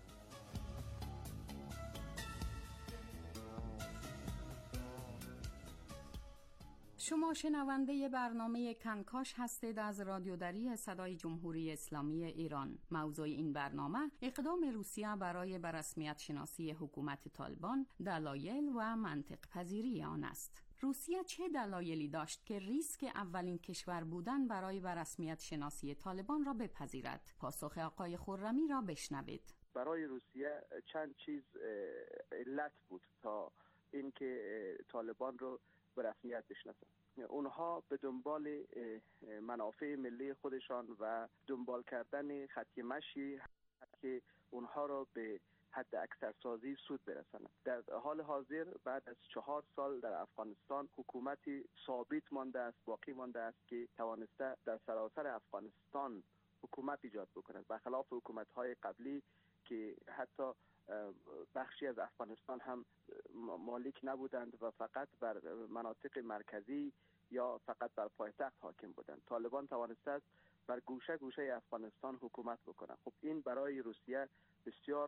شما شنونده برنامه کنکاش هستید از رادیو دری صدای جمهوری اسلامی ایران. موضوع این برنامه اقدام روسیه برای به رسمیت شناسی حکومت طالبان، دلایل و منطق پذیری آن است. روسیه چه دلایلی داشت که ریسک اولین کشور بودن برای به رسمیت شناسی طالبان را بپذیرد؟ پاسخ آقای خرمی را بشنوید. برای روسیه چند چیز علت بود تا اینکه طالبان رو به رسمیت بشناسن. اونها به دنبال منافع ملی خودشان و دنبال کردن خط مشی که اونها را به حد اکثر سازی سود برسانند. در حال حاضر بعد از چهار سال در افغانستان حکومتی ثابت مانده است، باقی مانده است که توانسته در سراسر افغانستان حکومت ایجاد بکند، برخلاف حکومت‌های قبلی که حتی بخشی از افغانستان هم مالک نبودند و فقط بر مناطق مرکزی یا فقط بر پایتخت حاکم بودند. طالبان توانسته است بر گوشه گوشه افغانستان حکومت بکنند. خب این برای روسیه بسیار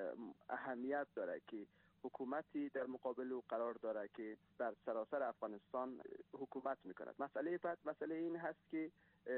اهمیت داره که حکومتی در مقابل او قرار داره که در سراسر افغانستان حکومت میکند. مسئله بعد مسئله این هست که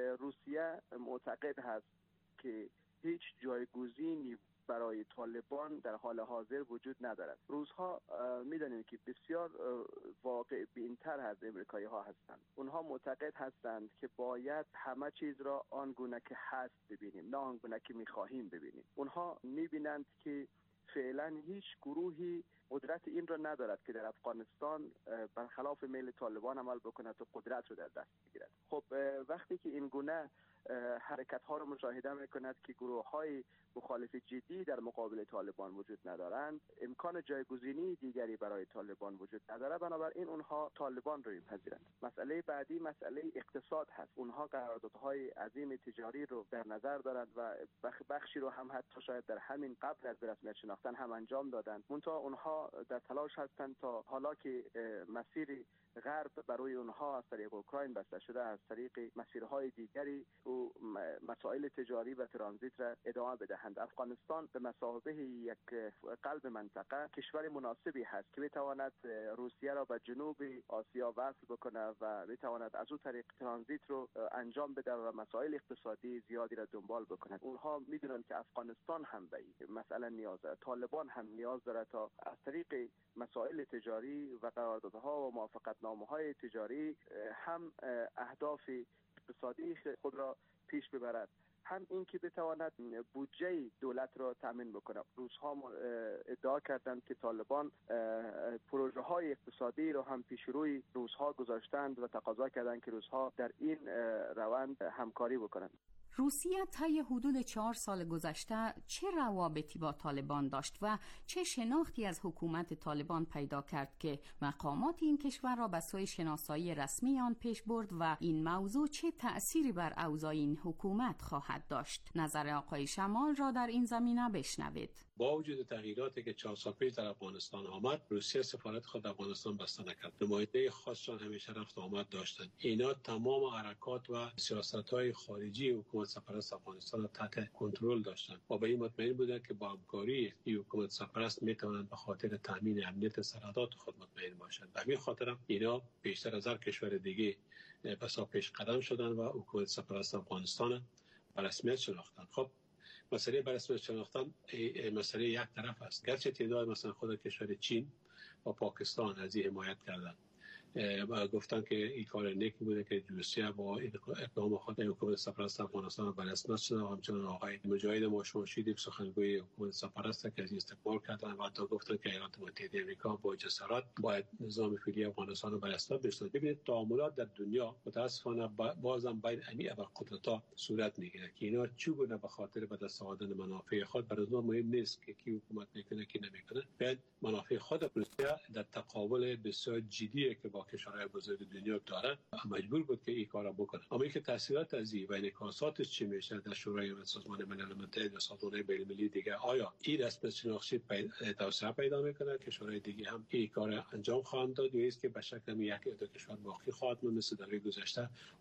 روسیه معتقد هست که هیچ جایگزینی برای طالبان در حال حاضر وجود ندارد. روزها میدانید که بسیار واقع بین‌تر از امریکایی ها هستند. اونها معتقد هستند که باید همه چیز را آنگونه که هست ببینیم، نه آنگونه که میخواهیم ببینیم. اونها میبینند که فعلا هیچ گروهی قدرت این را ندارد که در افغانستان برخلاف میل طالبان عمل بکند و قدرت رو در دست بگیرد. خب وقتی که این گونه حرکت ها رو مشاهده میکند که گروه های مخالف جدی در مقابل طالبان وجود ندارند، امکان جایگزینی دیگری برای طالبان وجود نداره، بنابراین اونها طالبان رو میپذیرند. مسئله بعدی مسئله اقتصاد هست. اونها قراردادهای عظیم تجاری رو در نظر دارند و بخشی رو هم حتی شاید در همین قبل از رسمیت شناختن هم انجام دادند. منتها اونها در تلاش هستند تا حالا که مسیر غرب برای اونها از طریق اوکراین بسته شده، از طریق مسیرهای دیگری و مسائل تجاری و ترانزیت را ادامه بدهند. افغانستان به مثابه یک قلب منطقه کشور مناسبی هست که بتواند روسیه را به جنوب آسیا وصل بکنه و بتواند از اون طریق ترانزیت رو انجام بده و مسائل اقتصادی زیادی را دنبال بکنند. اونها میدونند که افغانستان هم به این مسئله نیاز دارد، طالبان هم نیاز دارد تا از طریق مسائل تجاری و قراردادها و موافقتنامه‌های تجاری هم اهداف اقتصادی خود را پیش ببرد، هم این که بتواند بودجه دولت را تامین بکنه. روزها ادعا کردند که طالبان پروژه های اقتصادی را هم پیش روی روزها گذاشتند و تقاضا کردند که روزها در این روند همکاری بکنند. روسیه طی حدود چهار سال گذشته چه روابطی با طالبان داشت و چه شناختی از حکومت طالبان پیدا کرد که مقامات این کشور را به سوی شناسایی رسمی آن پیش برد و این موضوع چه تأثیری بر اوضاع این حکومت خواهد داشت؟ نظر آقای شمال را در این زمینه بشنوید. با وجود تغییراتی که چهار سال پیش در افغانستان آمد، روسیه سفارت خود در افغانستان بسته نکرد. نماینده خاصشان همیشه رفت و آمد داشتند. اینا تمام حرکات و سیاست‌های خارجی حکومت حکومت سرپرست افغانستان را تحت کنترل داشتند و به این مطمئن بودند که با همکاری این حکومت سرپرست میتوانند به خاطر تامین امنیت سرحدات خود مطمئن باشند. به همین خاطر اینا بیشتر از هر کشور دیگه بسا پیش قدم شدن و حکومت سرپرست افغانستان به رسمیت شناختند. خب مسئله به رسمیت شناختن مسئله یک طرف است، گرچه تعداد مثلا خود کشور چین و پاکستان از این حمایت کردند و گفتن که این کار نیکی بوده که روسیه با اقدام خود حکومت سرپرست افغانستان به رسمیت شناخت و همچنین آقای مجاهد ماشماشید یک سخنگوی حکومت سرپرست که از این استقبال کردن و حتی گفتن که ایالات متحده آمریکا با جسارت باید نظام فعلی افغانستان رو به رسمیت بشناسد. ببینید تعاملات در دنیا متاسفانه بازم بین امی ابرقدرت‌ها صورت میگیره که اینا چگونه به خاطر به دست آوردن منافع خود برای اونها مهم نیست که کی حکومت میکنه کی نمیکنه، باید منافع خود روسیه در تقابل بسیار جدی که با کشورهای بزرگ دنیا داره مجبور بود که این کارا بکنه. اما اینکه تاثیرات از این و انعکاساتش چی میشه در شورای امنیت سازمان ملل متحد و سازمان‌های بین‌المللی دیگه، آیا این رسمیت شناختی توسعه پیدا میکنه؟ کشورهای دیگه هم این کار انجام خواهند داد یا است که به شکل یک دو کشور باقی خواهد ماند مثل در گذشته